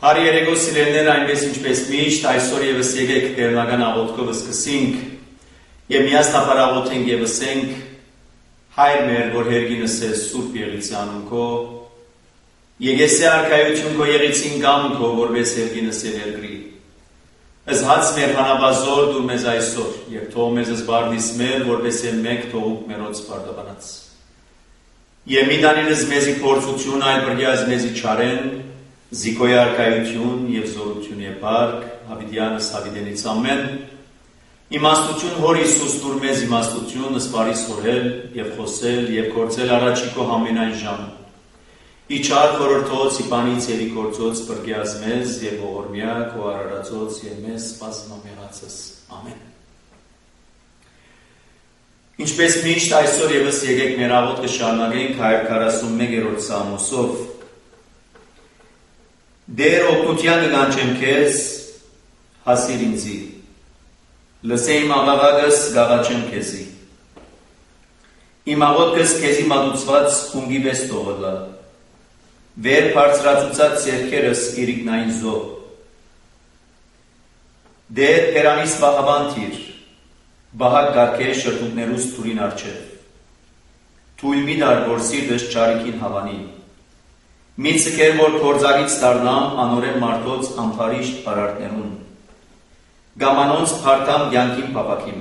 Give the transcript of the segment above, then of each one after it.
Արի երեկո սիրելիներ, այնպես ինչպես միշտ, այսօր ևս եկեք տերնական աղոթքով սկսենք եւ միասնաբար աղոթենք եւ ասենք. Հայր մեր, որ հերգինս ես Սուրբ Եղիցի անունքո, Եկեսե արքայություն քո եղիցին գամ քո, որպես հերգինս եւ երկրի։ Ըզհաց մեր հանաբազոր դու մեզ այսօր եւ թող մեզ զբարդիս մեր, որպես մեկ թողուկ մերոց բարդաբանած։ Եվ մի դանինս մեզի փորձություն այլ բրգյազ մեզի չարեն, Զիկոյ արքայություն եւ զորություն եւ բարք, Հավիդյանս Հավիդենից ամեն, իմաստություն հոր Հիսուս դուր մեզ իմաստություն, սպարիս հորել եւ խոսել եւ կործել առաջիկո համենայն ժամ։ Իչար խորհրդոց իպանից եւ իգործոց բրգյազ մեզ եւ ողորմյա քո արարածոց եւ մեզ սպասնամեղացս։ Ամեն։ Ինչպես միշտ այսօր ևս եկեք մեր աղոթքը շարունակենք 141-րդ Սամոսով։ Դեր օգնության կգանչեմ քեզ, հասիր ինձի, լսեիմ աղաղակս գաղաչեմ քեզի, իմ աղոթքս քեզի մատուցված խունգի վես թողլա, վեր բարձրացուցած ձեռքերս իրիկնային զոհ, դեր պերանիս բաղաբանթիր, բահակ գարքե շրտուկներուս թուրին արջև, թույլ մի դար, որ սիրտս չարիքին հավանի, մի ցկեր, որ կործարից դառնամ անորեն մարդոց ամփարիշտ պարարտներուն, գամանոնց փարտամ յանքին պապակիմ։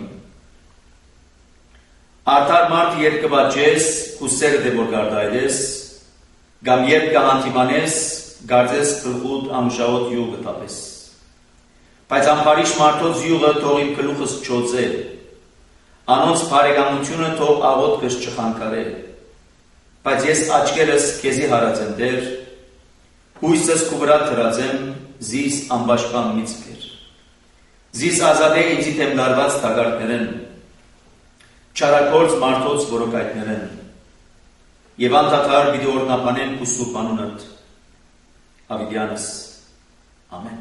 Արդար մարդ երբ կվաճես, կուսերը դե որ գարդայլես, գամ երբ կհանդիմանես, գարձես գլխուդ ամուշավոտ յուղը տապես։ Բայց ամփարիշտ մարդոց յուղը թող իմ գլուխս չոծե, անոնց բարեկամությունը թող աղոթքս չխանգարե։ Բայց ես աչքերս քեզի հարած եմ Տեր, հույսս քո վրա դրած եմ, զիս ամբաշկան մի ցկեր։ Զիս ազատե ինձի դեմ լարված թագարտներեն, չարագործ մարդոց որոկայտներեն, եւ անդադար պիտի օրհնաբանեն քո սուրբ անունդ։ Հավիդյանս ամեն։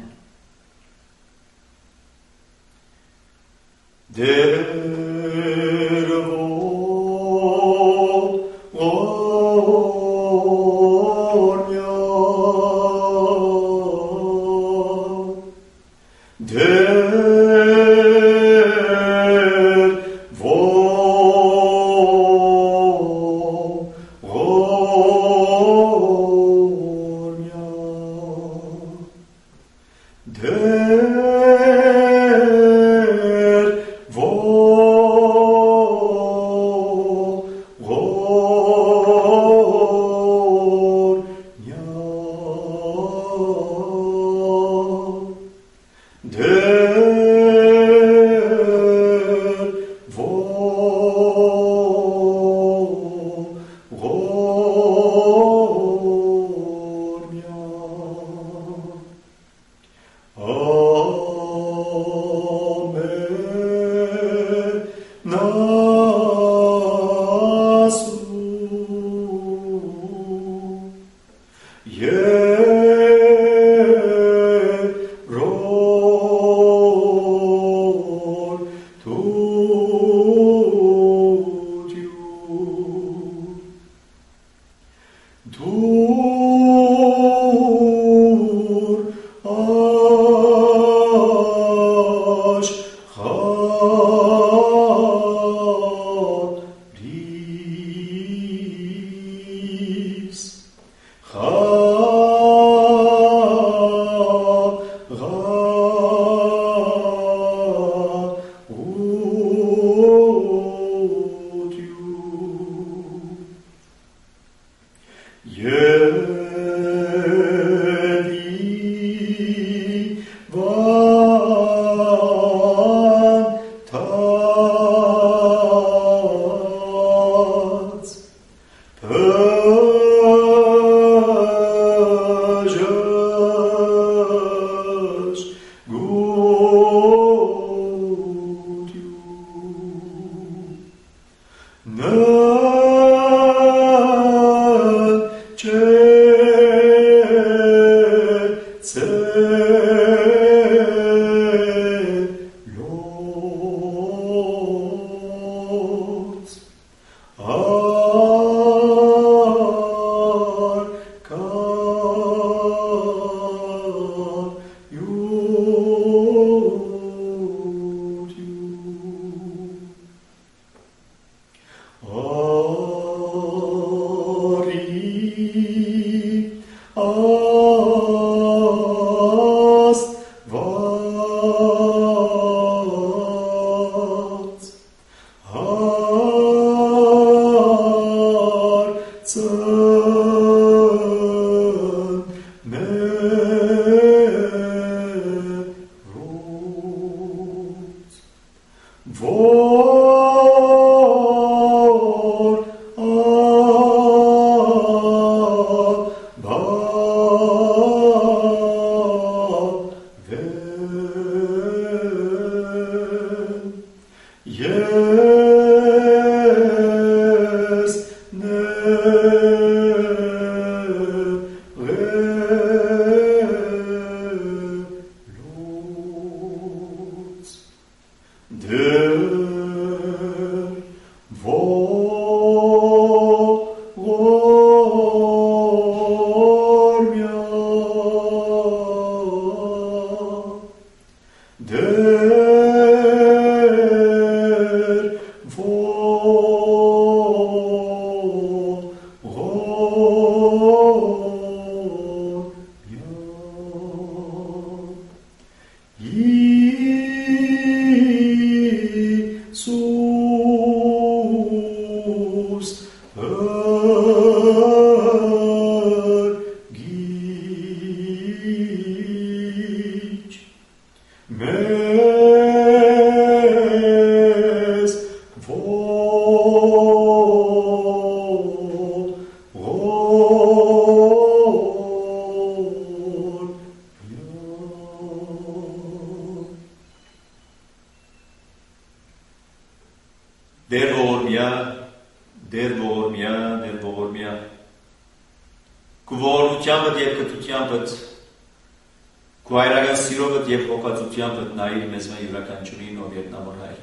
ողորմյա, դեր ողորմյա, քու ողորմությանդ եւ կտությանդ, քու հայրական սիրովդ եւ հոգածությանդ նայիր մեզ յուրաքանչյուրին ով ետնամոր հայր։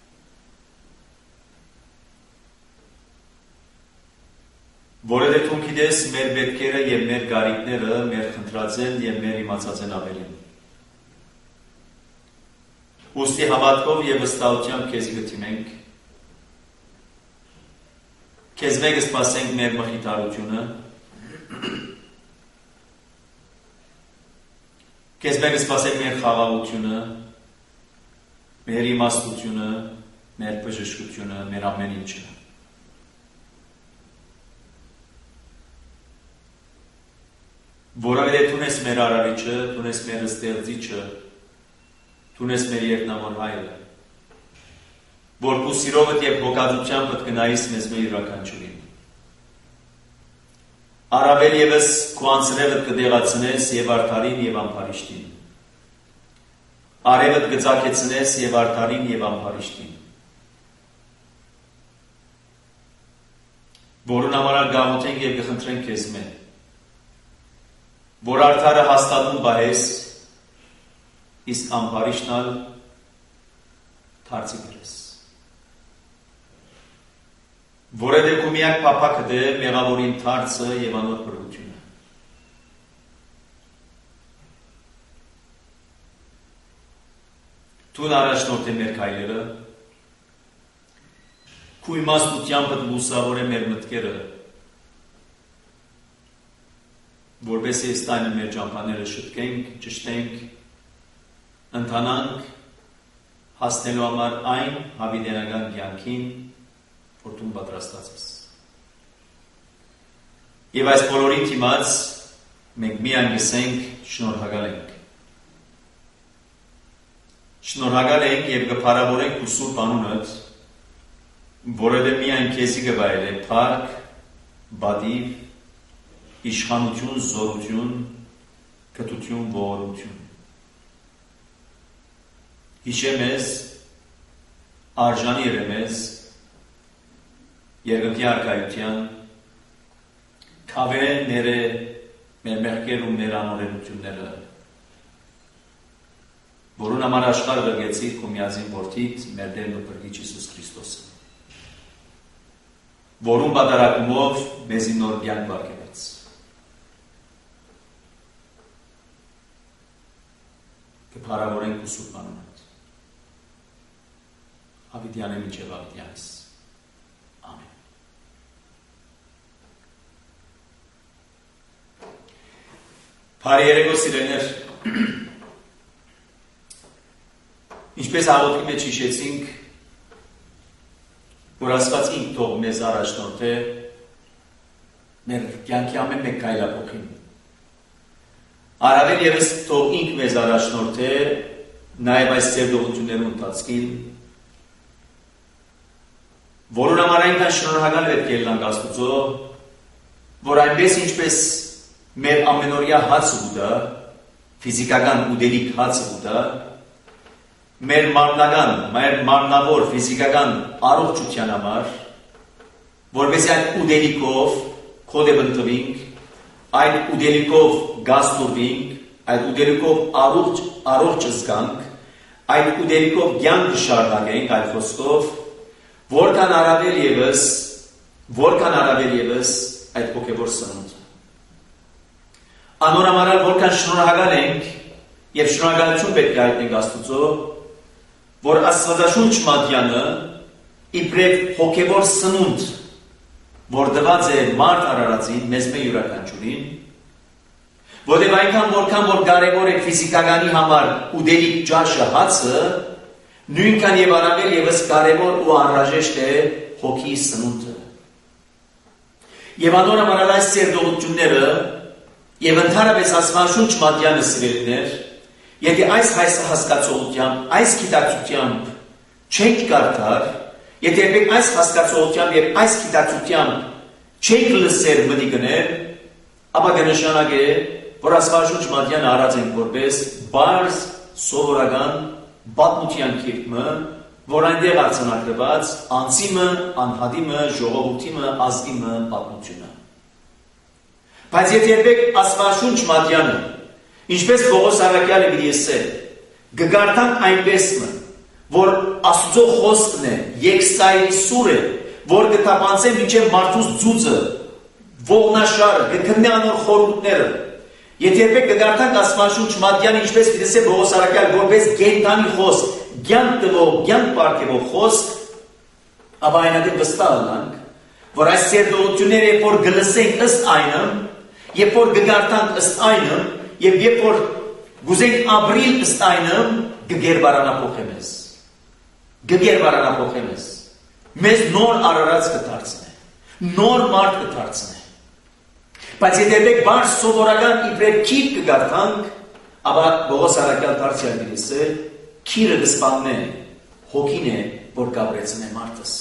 Որովհետև դու գիտես մեր պետքերը եւ մեր գարիքները, մեր խնդրածեն եւ մեր իմացածեն ավելին։ Ոստի հավատքով եւ վստահությամբ քեզ գտիմենք։ Քեզ մեկ սպասենք մեր մխիթարությունը։ Քեզ մեկ սպասենք մեր խաղաղությունը, մեր իմաստությունը, մեր բժշկությունը, մեր ամեն ինչը։ Որովհետև դու ես մեր արարիչը, դու ես մեր ստեղծիչը, դու ես մեր երկնավոր հայրը, որ քո սիրովդ եւ հոգածությամբ կգնայիս մեզ մեր յուրաքանչյուրին։ Առավել եւս քո անձրևդ կդեղացնես եւ արդարին եւ ամբարիշտին։ Արևդ կծակեցնես եւ արդարին եւ ամբարիշտին։ Որուն համար գաղութենք եւ կխնդրենք քեզ մեզ որ արդարը հաստատուն բահես, իսկ ամբարիշտնալ թարցի գրես։ Որովհետև քո միակ փափակը դե մեղավորին թարցը եւ անոր բռնությունը։ Դու առաջնորդ ես մեր քայլերը, քո իմաստությամբ լուսավոր է մեր մտքերը, որպեսզի այս տայնը մեր ճամփաները շտկենք, ճշտենք, ընթանանք, հասնելու համար այն հավիտենական կյանքին, որ դու պատրաստած ես։ Եվ այս բոլորին դիմաց մենք միայն գսենք շնորհակալ ենք։ Շնորհակալ ենք եւ կփառավորենք քո սուրբ անունդ, որովհետեւ միայն քեզի կվայել է փառք, բադիվ, իշխանություն, զորություն, կտություն, ողորմություն։ Հիշե մեզ, արժանի եղե մեզ, երկնքի արքայության, քավերեն ները մեր մեղքեր ու մեր անօրենությունները, որուն համար աշխարհը լգեցիր քո միածին որդիդ, մեր Տեր ու Փրկիչ Հիսուս Քրիստոսը, որուն պատարակումով մեզի նոր կյանք բարգեւեց։ Կփառավորենք ու սուրբ անունդ։ Հավիտյան է մինչև հավիտյանս։ Ամեն։ Բարի երեկո սիրելիներ, ինչպես աղոթքի մեջ հիշեցինք, որ Աստված ինքն թող մեզ առաջնորդե մեր կյանքի ամեն մեկ քայլափոխին։ Առավել ևս թող ինքն մեզ առաջնորդե նաև այս ձեռնողությունների ընթացքին, որուն համար այնքան շնորհակալ պետք է լինենք Աստծո, որ այնպես ինչպես մեր ամենօրյա հացը ուտա, ֆիզիկական ուտելիք հացը ուտա, մեր մարմնական, մեր մարմնավոր ֆիզիկական առողջության համար, որպեսզի այդ ուտելիքով քոդը բնտվենք, այդ ուտելիքով գաստուրվենք, այդ ուտելիքով առողջ զգանք, այդ ուտելիքով կյանք շարունակենք, այդ խոսքով, որքան առավել ևս այդ հոգևոր սնունդ։ Անորամարալ որքան շնորհակալ ենք եւ շնորհակալություն պետք է հայտնենք Աստծո, որ Աստվածաշունչ մատյանը իբրև հոգևոր սնունդ, որ դված է մարդ արարածին, մեզ մեր յուրաքանչյուրին, որտեղ այնքան որքան որ կարևոր է ֆիզիկականի համար ուտելիք ճաշը հացը, նույնքան եւ առավել ևս կարևոր ու անհրաժեշտ է հոգի սնունդը։ Եվ անորամարալ այս ձեռնողությունները եւ ընդհանրապես Աստվածաշունչ մատյանը սիրելիներ, եթե այս հասկացողությամբ, այս գիտակցությամբ չենք կարդար, եթե այս հասկացողությամբ եւ այս գիտակցությամբ չենք լսեր մտիկներ, ապա կնշանակե, որ Աստվածաշունչ մատյանը արած ենք որպես բարձ սովորական պատմության կերպը, որ այնտեղ արձանագրված անձիմը, անհատիմը, ժողովուրդիմը, ազգիմը պատմությունը։ Բայց եթե երբեք Աստվածաշունչ Մատյանը, ինչպես Պողոս առաքյալը գրի, գգարտանք այնպեսմը, որ Աստծո խոսքն է, երկսայրի սուր է, որ գտապանցե մինչև մարդուս ձուծը, ողնաշարը, գքննի անոր խորհուրդները։ Եթե երբեք գգարտանք Աստվածաշունչ Մատյանը, ինչպես գրի Պողոս առաքյալը, որպես կենդանի խոսք, ցանկ տվող, ցանկ պարգևող խոսք, ապա այնադեպ վստահ ենք, որ այս սերտողությունները, երբ որ գլսենք ըստ այնը, երբ որ գգարտանք ըստ այնը, եւ երբ որ գուզենք ապրիլ ըստ այնը, գգերբարանափոխե մեզ։ Գգերբարանափոխե մեզ։ Մեզ նոր արարած կդարձնե, նոր մարդ կդարձնե։ Բայց եթե երբեք բար սովորական իբրև քիր կգարտանք, ապա Պողոս առաքյալ դարձյալ գրի, քիրը կսպաննե, հոգին է, որ կապրեցնե մարդս։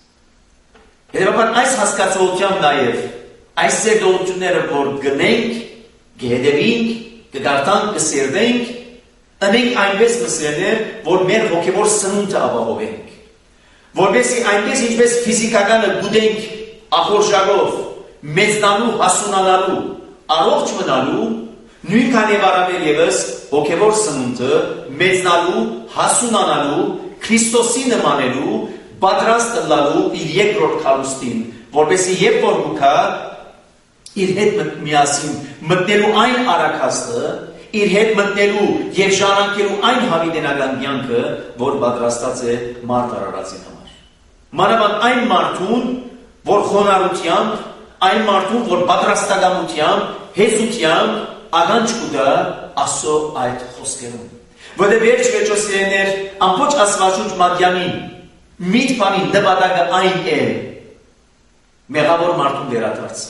Հետևաբար այս հասկացողությամբ նաև այս սերտողությունները, որ գնենք, կհետևենք, կգարտանք, կսերվենք, ընենք այնպես մսերներ, որ մեր հոգևոր սնունդը ապահովենք։ Որպեսզի այնպես ինչպես ֆիզիկականը գուտենք ախորժակով, մեծնալու, հասունանալու, առողջ մնալու, նույնքան եւ առավել ևս հոգևոր սնունդը մեծնալու, հասունանալու, Քրիստոսի նմանելու, պատրաստ լալու իր երկրորդ քալուստին, որպեսզի երբ որ գուքա իր հետ միասին մտնելու այն արաքաստը, իր հետ մտնելու եւ ժառանգելու այն հավիտենական կյանքը, որ պատրաստած է մարդ արարածին համար։ Մանավանդ այն մարդուն, որ խոնարհությամբ, այն մարդուն, որ պատրաստականությամբ, հեզությամբ ականջ կուտա Աստծո այդ խոսքերում։ Որտեղ վերջ սիրելիներ, ամբողջ Աստվածաշունչ Մատյանին միտ բանի նպատակը այն է մեղավոր մարդուն վերադարձը։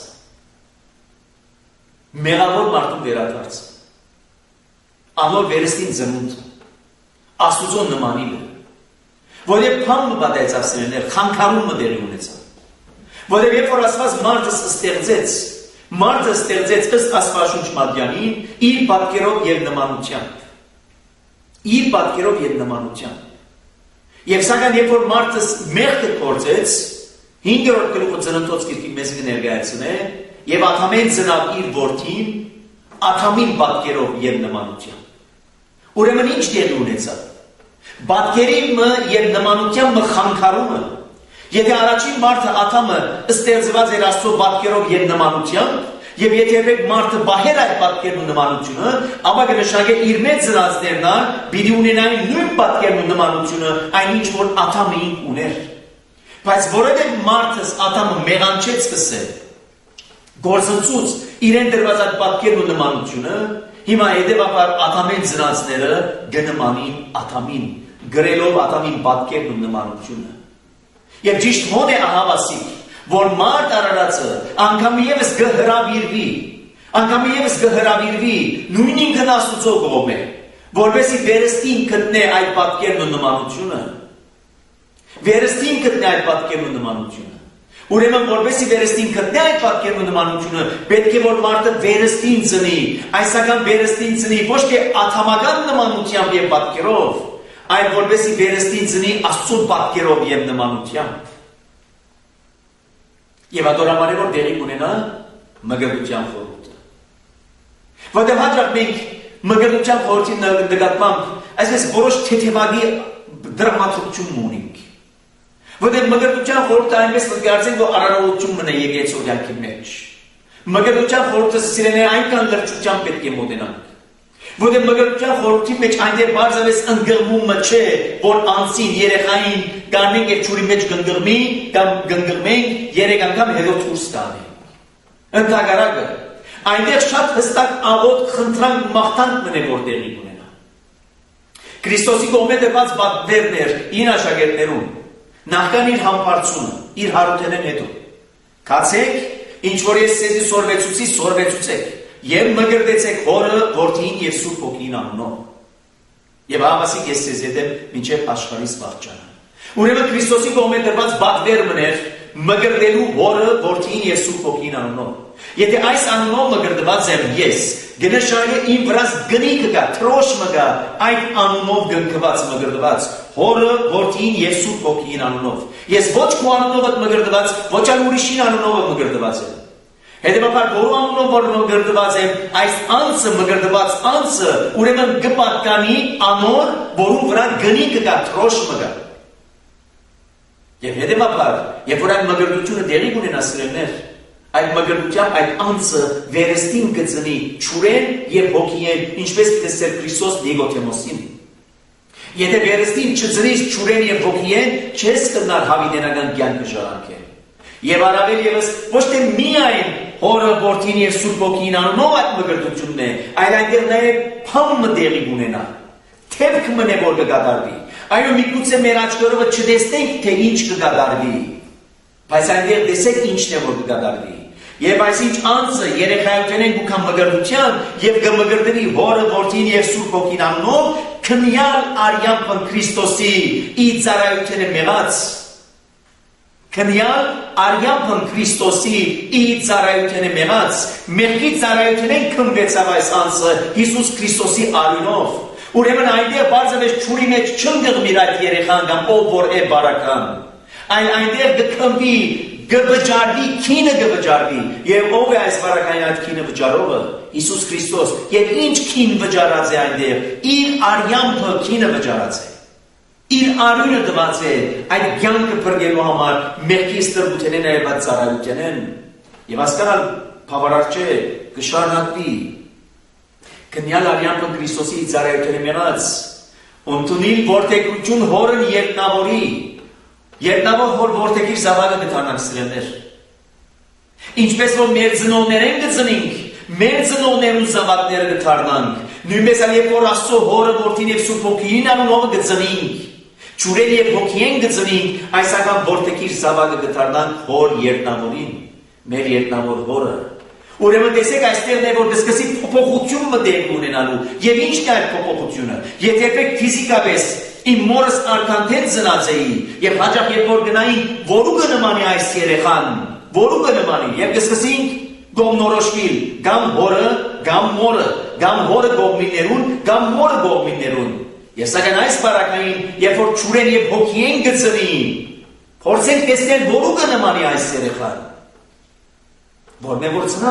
Մեղավոր մարդուն վերադարձը։ Անոր վերստին ծնունդ, Աստուծո նմանիլը, որև փամը պատայծասիրներ, խանգարումը դերի ունեցավ, որև երբ որ Աստված մարդը ստեղծեց ըստ Աստվածաշունչ Մատյանին իր պատկերով եւ նմանությամբ, եւ սակայն երբ որ մարդը մեղքը կործեց, 5-րդ գլուխը ծննդոց գիրքի մեզ կներկայացնե եւ Ադամեն ծնավ իր որդին Ադամին պատկերով եւ նմանությամբ։ Ուրեմն ինչ դեր ունեցավ։ Պատկերի եւ նմանությամբ խանգարումը։ Եթե առաջին մարդը Ադամը ստեղծված էր Աստծո պատկերով եւ նմանությամբ, եւ եթե երբեք մարդը բահեր այդ պատկերն ու նմանությունը, ապա կնշանակե իր մեծ ծնածներն պիտի ունենային նույն պատկերն ու նմանությունը, այնինչ որ Ադամը ուներ։ Բայց որովհետեւ մարդը Ադամը մեղանչեց սկսել, գործընծուց իրեն դրված այդ պատկերն ու նմանությունը, հիմա հետևաբար Ադամեն ծնածները գնմանին Ադամին, գրելով Ադամին պատկերն ու նմանությունը։ Եվ ճիշտ հոն է ահավասիկ, որ մարդ արարածը անգամ ևս գհրավիրվի, նույն ինքն Աստուծո կողմէ, որպեսզի վերստին գտնե այդ պատկերն ու նմանությունը։ Ուրեմն որպեսզի վերստին գտնե այդ պատկերն ու նմանությունը, պետք է որ մարդը վերստին ծնի, այսական վերստին ծնի, ոչ թե աթամական նմանությամբ եւ պատկերով, այլ որպեսզի վերստին ծնի Աստծո պատկերով եւ նմանությամբ։ Եվ ադորամարևոր դերի ունենա մգրտության խորհուրդը։ Որտեղ հաճախ մենք մգրտության խորհրդի նկատմամբ այսպես որոշ թեթևագի դրամատուրգություն ունենք։ Որտեղ մգրտության խորհուրդը այնպես կգործենք, որ արարողություն մնա եկեղեցու կյանքի մեջ։ Մգրտության խորհուրդը սիրելիներ այնքան լրջությամբ պետք է մոտենանք։ Որտեղ մգրտության խորհրդի մեջ այնտեղ բարձրապես ընդգրմումը չէ, որ անձին, երեխային կանենք եւ ճուրի մեջ գնդրմի կամ գնդրմենք 3 անգամ հետո դուրս տանենք։ Ընդհակառակը այնտեղ շատ հստակ աղոտ խնդրանք մաղթանք մնե որ տեղի ունենա։ Քրիստոսի կողմէ դրված բادرներ իր աշակերտներուն նախքան իր համբարձումը, իր հարութենեն հետո։ Կացեք, ինչ որ ես ցեզի սորվեցուցեք եւ մգրտեցեք Հորը, Որդին եւ Սուրբ Հոգին անունով։ Եվ հավասիկ ես ցեզ հետ եմ մինչև աշխարհի սվաղճանը։ Ուրեմն Քրիստոսի կողմէ դրված բادر մներ մգրտելու հորը, որդին եւ Սուրբ Հոգին անունով։ Եթե այս անունով մգրտված եմ ես, գնշարը իմ վրաս գնի կգա, թրոշ մգա, այդ անունով գնկված մգրտված, հորը, որդին եւ Սուրբ Հոգին անունով։ Ես ոչ քո անունով եմ մգրտված, ոչ այլ ուրիշին անունով եմ մգրտված եմ։ Հետևաբար որու անունով որ մգրտված եմ, այս անձը մգրտված անձը ուրեմն կպատկանի անոր, որու վրա գնի կգա, թրոշ մգա։ Եվ հետևաբար, երբ որ այդ մգրտությունը դեղի կունենա սիրելիներ, այդ մգրտությամբ այդ անձը վերստին կծնի ճուրեն եւ հոգիեն, ինչպես տեսել Քրիստոս Նիկոդեմոսին։ Եթե վերստին չծնείς ճուրեն եւ հոգիեն, չես կնար հավիտենական կյանքը ժառանգել։ Եվ առավել եւս ոչ թե միայն հորը, որդին եւ Սուրբ Հոգին անունով այդ մգրտությունն է, այլ այնտեղ նաեւ փամը դեղի կունենա։ Թեփք մնե որ կգադարվի։ Այո, միգուցե մեր աչքերով չտեսնենք, թե ինչ կգադարվի, բայց այնտեղ տեսեք ինչն է որ կգադարվի։ Եվ այսինչ անձը երեխայությունեն գուքան մգրտության եւ կմգրտվի հորը, որդին եւ Սուրբ Հոգին անունով քնյալ արյամփը Քրիստոսի ի ծառայությունը մեղած քնյալ արյամփը Քրիստոսի ի ծառայությունը մեղած մեղքի ծառայությունեն քնվեցավ այս անձը Հիսուս Քրիստոսի արյունով ուրեմն այնտեղ բարձրապես ճուրի մեջ չընկղմիր այդ երեխան կամ ով որ է բարական այլ այնտեղ կքնվի գվճարվի քինը գվճարվի եւ ով է այս բարակային այդ քինը վճարողը Հիսուս Քրիստոս եւ ինչ քին վճարած է այնտեղ իր արյամփը քինը վճարած է իր արյունը դված է այդ կյանքը բրգելու համար մեղքի ստրբութենեն նաեւ այդ ծառայությունեն եւ հասկանալ բավարար չէ կշարունակվի քնյալ արյամփը Քրիստոսի ծառայությունը մեղած ընդունիլ որդեգրություն հորն երտնավորի Երտնավոր հոր որդեգիր զավակը կդառնանք սիրելիներ ինչպես որ մեր ծնողներեն կծնենք մեր ծնողներուն զավակները կդառնանք նույնպես էլ երբ որ Աստծո հորը որդին եւ Սուրբ Հոգին անունով կծնենք ճուրեն եւ հոգին կծնենք այսական որդեգիր զավակը կդառնանք հոր երտնավորին մեր երտնավոր հորը Ուրեմն տեսեք այստեղ է որ կսկսի փոփոխություն մտել ունենալու եւ ինչ է այդ փոփոխությունը եթե եք ֆիզիկապես Իմ մորս արքանթետ ծնած էի եւ հաջող երբ որ գնային որու կնմանի այս երեխան որու կնմանի եւ կսկսենք գոմնորոշվել կամ հորը կամ մորը կամ հորը գոմիներուն կամ մորը գոմիներուն եւ սակայն այս բարակային երբ որ ճուրեն եւ հոգին գծնի փորձենք տեսնել որու կնմանի այս երեխան որն է որ ծնա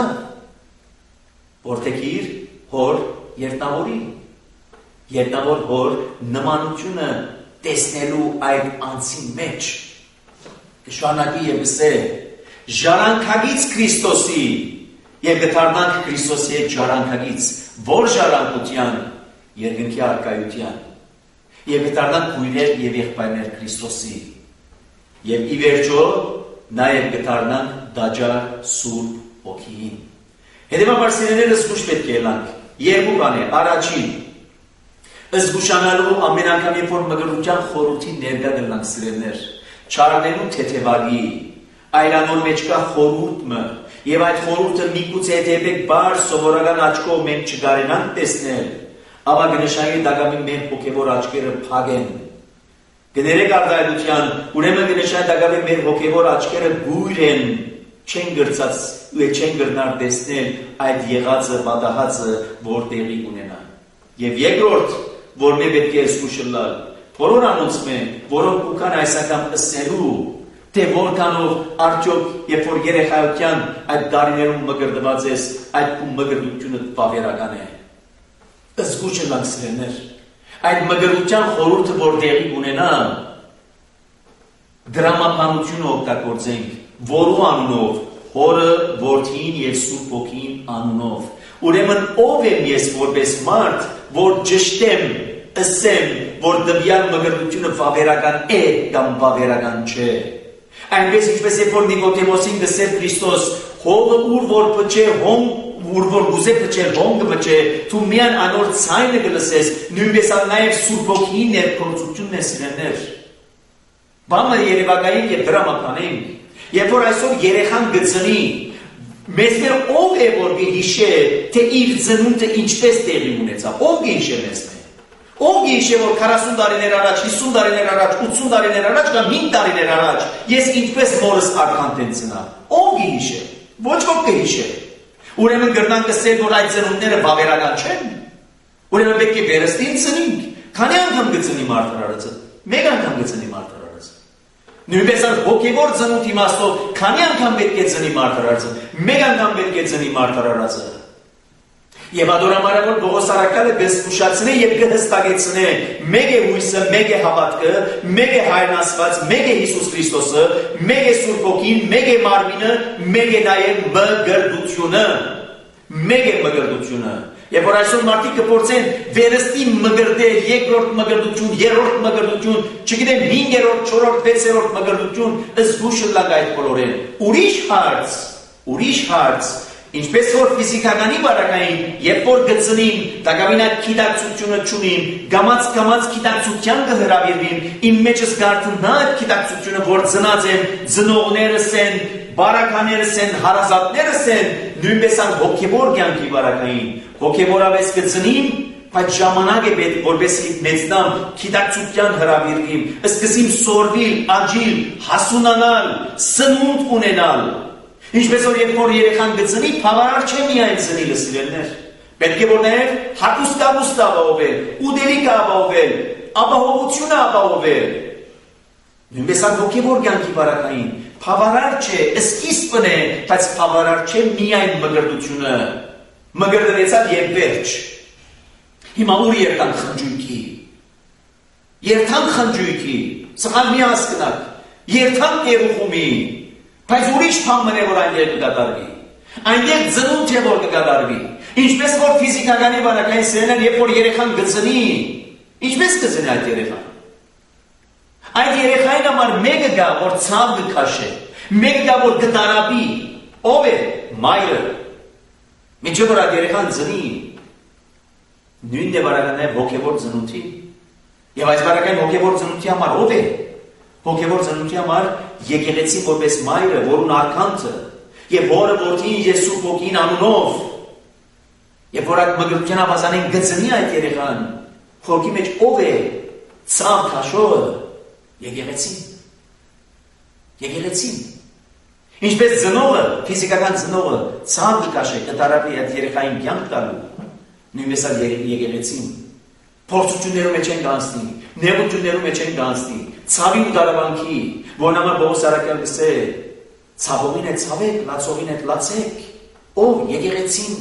որտեղիր հոր երտնավորի Երտնավոր հոր նմանությունը տեսնելու այդ անձի մեջ կշարունակի եւ ասե ժառանգագից Քրիստոսի եւ կդառնանք Քրիստոսի հետ ժառանգագից որ ժառանգության երկնքի արքայության եւ կդառնանք քույրեր եւ եղբայրներ Քրիստոսի եւ ի վերջո նաեւ կդառնանք դաջար Սուրբ Հոգին հետեւաբար սիրելիներս զգուշ պետք է ելանք երկու բան է առաջին Զգուշանալու ամեն անգամ երբ որ մգրտության խորհրդի ներկա գնանք սիրելիներ չարնելու թեթևագի այլանոր մեջ կա խորհուրդը եւ այդ խորհուրդը միգուցե դեպեք բար սովորական աչքով մենք չգարենանք տեսնել ապա գնշայի դակամի մեր հոգեվոր աչքերը փակեն գներեք արտահայտության ուրեմն գնշայի դակամի մեր հոգեվոր աչքերը գույր են չեն գրծած ու չեն գրնար տեսնել այդ եղածը պատահածը որ տեղի ունենա եւ երկրորդ որ մենք պետք է զգուշ լալ բոլոր անոնցմե որոնք ուքան այսական ըսելու թե որքանով արդյոք երբ որ երեխայության այդ դարիներում մգրտված ես այդ մգրտությունը բավերական է զգուշ լալ սիրելիներ այդ մգրտության խորհուրդը որ տեղի ունենա դրամապանությունը օգտագործենք որու անունով հորը որդին եւ Սուրբ Հոգին անունով Ուրեմն ով եմ ես որպես մարդ, որ ճշտեմ, ըսեմ, որ դվյալ մգրտությունը վավերական է կամ վավերական չէ։ Այնպես ինչպես երբ որ Նիկոդեմոսին գսեր Քրիստոս, հողը ուր որ փչե, ուր որ գուզե փչել, հոնգը փչե, դու միան անոր ցայնը կլսես, նույնպես նաև Սուրբ Հոգի ներկայությունն է սիրելիներ։ Բամը երևակային եւ դրամապանենք, երբ որ այսօր երեխան գծնի Մեզ մեր ով է որ գհիշե, թե իր ծնունդը ինչպես տեղի ունեցավ, ով գհիշե մեզ մեր, Ով գիշե որ 40 տարիներ առաջ, 50 տարիներ առաջ, 80 տարիներ առաջ կամ 5 տարիներ առաջ ես ինչպես մորս արքան տենցնա։ Ով գիշե։ Ոչ ոք կհիշե։ Ուրեմն գրնանք ասել, որ այդ ծնունդները բավերական չեն։ Ուրեմն պետք է վերստին ծնինք։ Քանի անգամ կծնի մարդարարածը։ Մեկ անգամ կծնի մարդարարածը։ Նույնպես հոգևոր ծնունդ իմաստով քանի անգամ պետք է ծնի մարդարարածը։ Մեկ անգամ պետք է ծնի մարդարարածը։ Եվ ադորամարավոր Պողոս առաքյալը կզգուշացնե եւ կհստակեցնե մեկ է հույսը, մեկ է հավատքը, մեկ է Հայրն Աստված, մեկ է Հիսուս Քրիստոսը, մեկ է Սուրբ Հոգին, մեկ է մարմինը, մեկ է նաեւ մգրդությունը։ Մեկ է մգրդությունը։ Եվ որ այսօր մարդիկ կփորձեն վերստի մգրդել, երկրորդ մգրդություն, երրորդ մգրդություն, չգիտեմ 5-րդ, 4-րդ, 6-րդ մգրդություն, զգուշ լագ այդ բոլորեն։ Ուրիշ հարց Ինչպես որ ֆիզիկականի բարակային, երբ որ գծնին, դակավինակ գիտակցությունը չունին, գամած գիտակցության կհրավիրվին, իմ մեջս գարտնա այդ գիտակցությունը, որ ծնած եմ, ծնողներս են, բարականերս են, հարազատներս են, նույնպես ան հոգևոր կյանքի բարակային, հոգևորավես կծնին, բայց ժամանակ է պետք, որպեսզի մեծնամ գիտակցության հրավիրվին, սկսիմ սորվիլ, աճիլ, հասունանալ, սնունդ ունենալ։ Ինչպես որ երբ որ երեխան գծնի, բավարար չէ միայն ծնիլը սիրելներ։ Պետք է որ նաև հագուստ ապահովել, ուտելիք ապահովել, ապահովությունը ապահովել։ Նույնպես ան հոգևոր կյանքի բարակային, բավարար չէ, սկիզբն է, բայց բավարար չէ միայն մգրդությունը։ Մգրդվեցավ եւ վերջ։ Հիմա ուր երթանք խնջույքի, սխալ մի հասկնակ, երթանք երուխումի, բայց ուրիշ բան մնե որ այնտեղ կկատարվի։ Այնտեղ ծնունդ է որ կկատարվի։ Ինչպես որ ֆիզիկականի բանակային սերներ, երբ որ երեխան գծնի, ինչպես կծնի այդ երեխան։ Այդ երեխային համար մեկը գա որ ցավ կքաշե, մեկը գա որ կտարապի, ով է մայրը։ Միջով որ այդ երեխան ծնի, նույնն է բարականային հոգևոր ծնունդի։ Եվ այս բարակային հոգևոր ծնունդի համար ով է։ Հոգևոր ծնունդի համար եկեղեցին որպես մայրը, որուն արքանքը, եւ որը որդին ես Սուրբ Հոգին անունով, եւ որ այդ մգրդության ավազանին գծնի այդ երեխան, խորքի մեջ ով է ցավ քաշողը, եկեղեցին։ Ինչպես ծնողը, ֆիզիկական ծնողը ցավ քաշե, կտարապի այդ երեխային կյանք տալու, նույնպես այլ եկեղեցին փորձություններում մեջ են գանցնի, նեղություններում մեջ են գանցնի, ցավի ու դարավանքի, որն համար Պողոս առաքյալը գսե, ցավողին է ցավեք, լացողին է լացեք, ով եկեղեցին։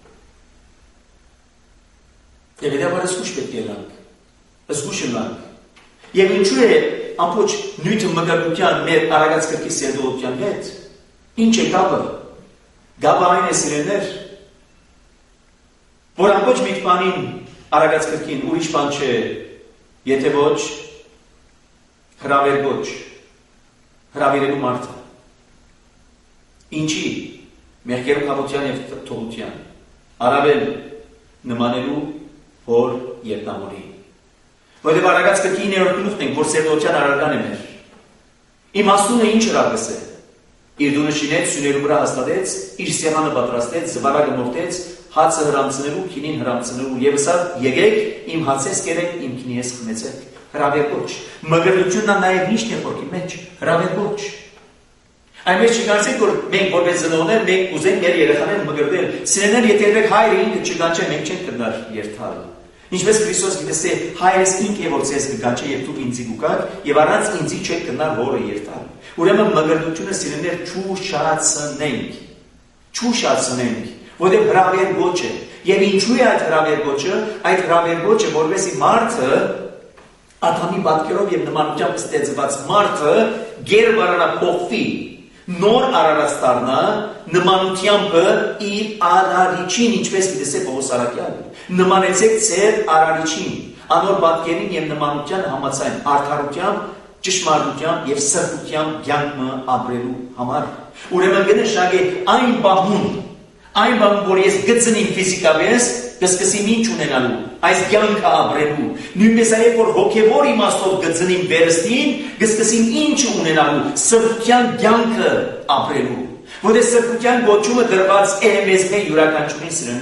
Եվ դեպի զգուշ պետք է լանք, զգուշ լանք։ Եվ ինչու է ամբողջ նյութը մգրդության մեր արագած կրկի սերդողության հետ, ինչ է գաբը։ Գաբը այն է սիրելներ, որ ամբողջ մի բանին արագած կրկին ուրիշ բան չէ, եթե ոչ հրավեր ոչ, հրավիրելու մարդը։ Ինչի, մեղքերու կապության և թողության, առավել նմանելու հոր երտնամորի։ Որտև արագած կրկի 9-րդ գլուխն ենք, որ սերդողության արարգան է մեր։ Իմաստունը ինչ հրավես է։ Իր դունը շինեց, սյուներու վրա հաստատեց, իր սեղանը պատրաստեց, զվարագը մորտեց, հացը հրամցնելու, քինին հրամցնելու, եւ ասա եկեք, իմ հացես կերեք, իմ քինիես խմեցեք։ Հրավեր ոչ։ Մգրդությունն նաև ինչն է խորքի մեջ, հրավեր ոչ։ Այնպես չգարցեք, որ մենք որպես ծնողներ, մենք ուզենք մեր երեխաները մգրդել։ Սիրելիներ, եթե երբեք հայրը ինքը չգանչե, մենք չենք կգնար երթալ։ Ինչպես Քրիստոս գիտե, հայրս ինք է որ ցես կգանչե եւ դուք ինձի գուկաք եւ առանց ինձի չեք կգնար հորը երթալ։ Ուրեմն մգրդությունը սիրելիներ չուշացնենք, որտեղ հրավեր ոչ է։ Եվ ինչու է այդ հրավեր ոչը։ Այդ հրավեր ոչը, որովհետեւ մարդը Ադամի պատկերով եւ նմանությամբ ստեղծված մարդը գերբարանա փոխվի, նոր արարած դառնա, նմանությամբ իր արարիչին, ինչպես գիտես Պողոս առաքյալը, նմանեցեք ձեր արարիչին, անոր պատկերին եւ նմանության համաձայն արդարությամբ, ճշմարտությամբ եւ սրբությամբ կյանքը ապրելու համար։ Ուրեմն կնշանակե այն բահուն, որ ես գծնիմ ֆիզիկապես, կսկսիմ ինչ ունենալու, այս կյանքը ապրելու, նույնպես այլ որ հոգևոր իմաստով գծնիմ վերստին, կսկսիմ ինչ ունենալու, սրբության կյանքը ապրելու, որտեղ սրբության գոչումը դրված է մեզ մեր յուրաքանչյուրին սիրելիներ,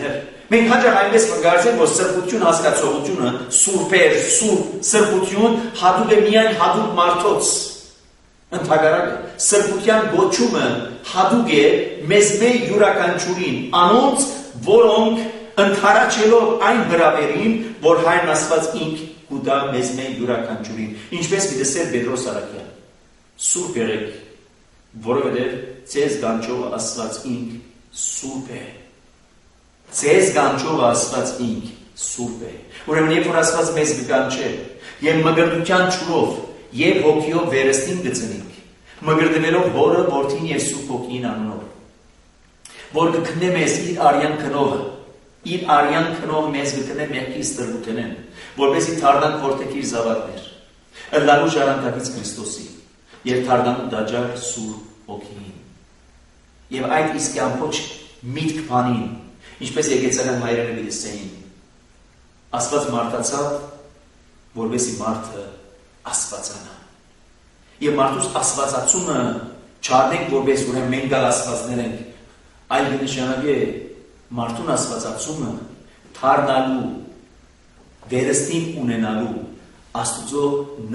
Մենք հաճախ այնպես վկայում որ սրբություն հասկացողությունը, սուրբեր, սուրբ, սրբություն հատուկ է միայն հատուկ մարդոց։ Ընդհակառակը, սրբության գոչումը հատուկ է մեզ մեր յուրաքանչյուրին, անոնց, որոնք ընդառաջելով այն հրավերին, որ Հայրն Աստված ինք կուտա մեզ մեր յուրաքանչյուրին։ Ինչպես գիտեսեր Պետրոս Արաքյան, սուրբ եղեք, որովհետև ձեզ գանչողը Աստված ինք սուրբ է։ Ձեզ գանչողը Աստված ինք սուրբ է։ Ուրեմն երբ որ Աստված մեզ կգանչե, եւ մգրտության ճուրով եւ հոգիով վերստին գծնենք, մգրտվելով Հորը, Որդին եւ Սուրբ Հոգին անունով, որ կքնե մեզ իր արյան քնովը, իր արյան քնով մեզ կքնե մեղքի ստրուտենեն, որպեսզի դառնանք որդեք իր զավակներ, ըլլալու ժառանգակից Քրիստոսի, եւ դառնանք դաջար Սուրբ Հոգին։ Եվ այդ իսկ ամբողջ միտք բանին, ինչպես եկեղեցական հայրերը գիտեին, Աստված մարդացավ, որպեսզի մարդը աստվածանա։ Եվ մարդուս աստվածացումը չարնենք, որպես ուրեմն մենք գալ աստվածներ ենք, այլ նշանակի է մարդուն աստվածացումը դառնալու, վերստին ունենալու Աստծո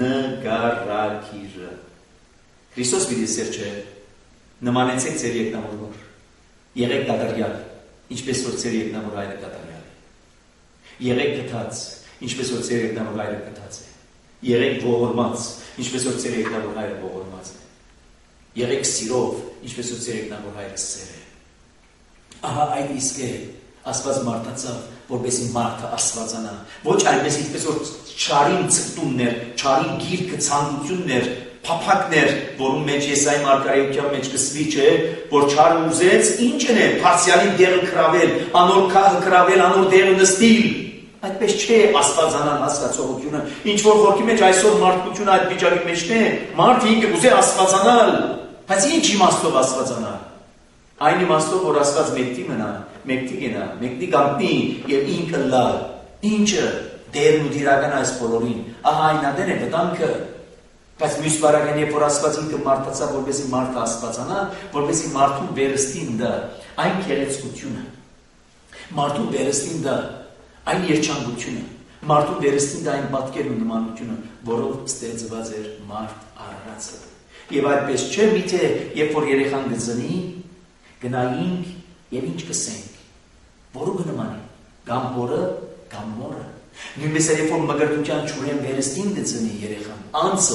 նկարագիրը։ Քրիստոս գիտեսեր չէ, նմանեցեք ձեր եկնամորներ, եղեք կատարյալ, ինչպես որ ձեր եկնամոր Հայրը կատարյալ է։ Եղեք գթած, ինչպես որ ձեր եկնամոր Հայրը գթած է։ Եղեք ողորմած, ինչպես որ ձեր եկնամոր Հայրը ողորմած է։ Եղեք սիրով, ինչպես որ ձեր եկնամոր Հայրը սեր է։ Ահա այդ իսկ է Աստված մարդացավ, որպեսզի մարդը աստվածանա։ Ոչ այնպես ինչպես որ չարին ցկտումներ, չարին գիրքը ցանկություններ, փափակներ, որում մեջ Եսայի մարգարեության մեջ կսվի չէ, որ չարը ուզեց, ինչն է, փարսիալին դեղը կրավել, անոր քահը կրավել, անոր դեղը նստիլ։ Այդպես չէ աստվածանան հասկացողությունը, ինչ որ խորքի մեջ այսօր մարդկությունը այդ վիճակի մեջն է, մարդը ինքը ուզե աստվածանալ, բայց ինչ իմաստով աստվածանալ։ Այն իմաստով, որ Աստված մեկտի մնա, մեկտի գնա, մեկտի գամտնի եւ ինքը լա, ինչը դերն ու դիրական այս բոլորին, ահա այնադեն է վտանգը, բայց մյուս բարական երբ որ Աստված ինքը մարդացավ, որպեսզի մարդը աստվածանա, որպեսզի մարդուն վերստին դա, այն քեղեցկությունը, մարդուն վերստին դա, այն երջանկությունը, մարդուն վերստին դա այն պատկերն ու նմանությունը, որով ստեղծված էր մարդ Արարածը։ Եվ այդպես չէ միթե, երբ որ երեխան գծնի, գնայինք եւ ինչ կսենք, որը կնմանի, կամ հորը, կամ մորը։ Նույնպես երբ որ մգրտության ճուրեն վերստին գծնի երեխան, անձը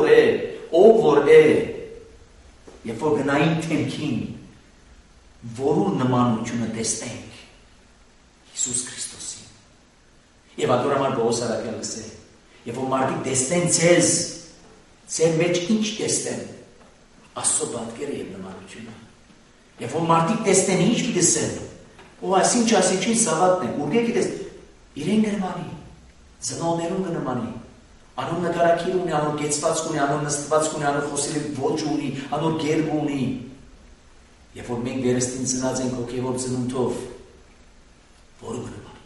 ով որ է, երբ որ գնային թեմքին, որու նմանությունը տեսնենք Հիսուս Քրիստոսին։ Եվ ադորամար Պողոս Արաքյալը լսե, երբ որ մարդիկ տեսնեն ձեր մեջ ինչ տեսնեն, Աստծո պատկերը եւ նմանությունը։ Եվ որ մարդիկ տեսնեն ինչ գիտեսեն, ու այսինչ ասիչին սավատն է, ուրգե գիտես, իրեն գնմանի, ծնողներուն գնմանի, անոր նկարակիր ունի, անոր գեցված ունի, անոր նստված ունի, անոր խոսելի ոչ ունի, անոր գերբ ունի, եւ որ մենք վերստին ծնած ենք հոգեվոր ծնունդով, որը գնմանի։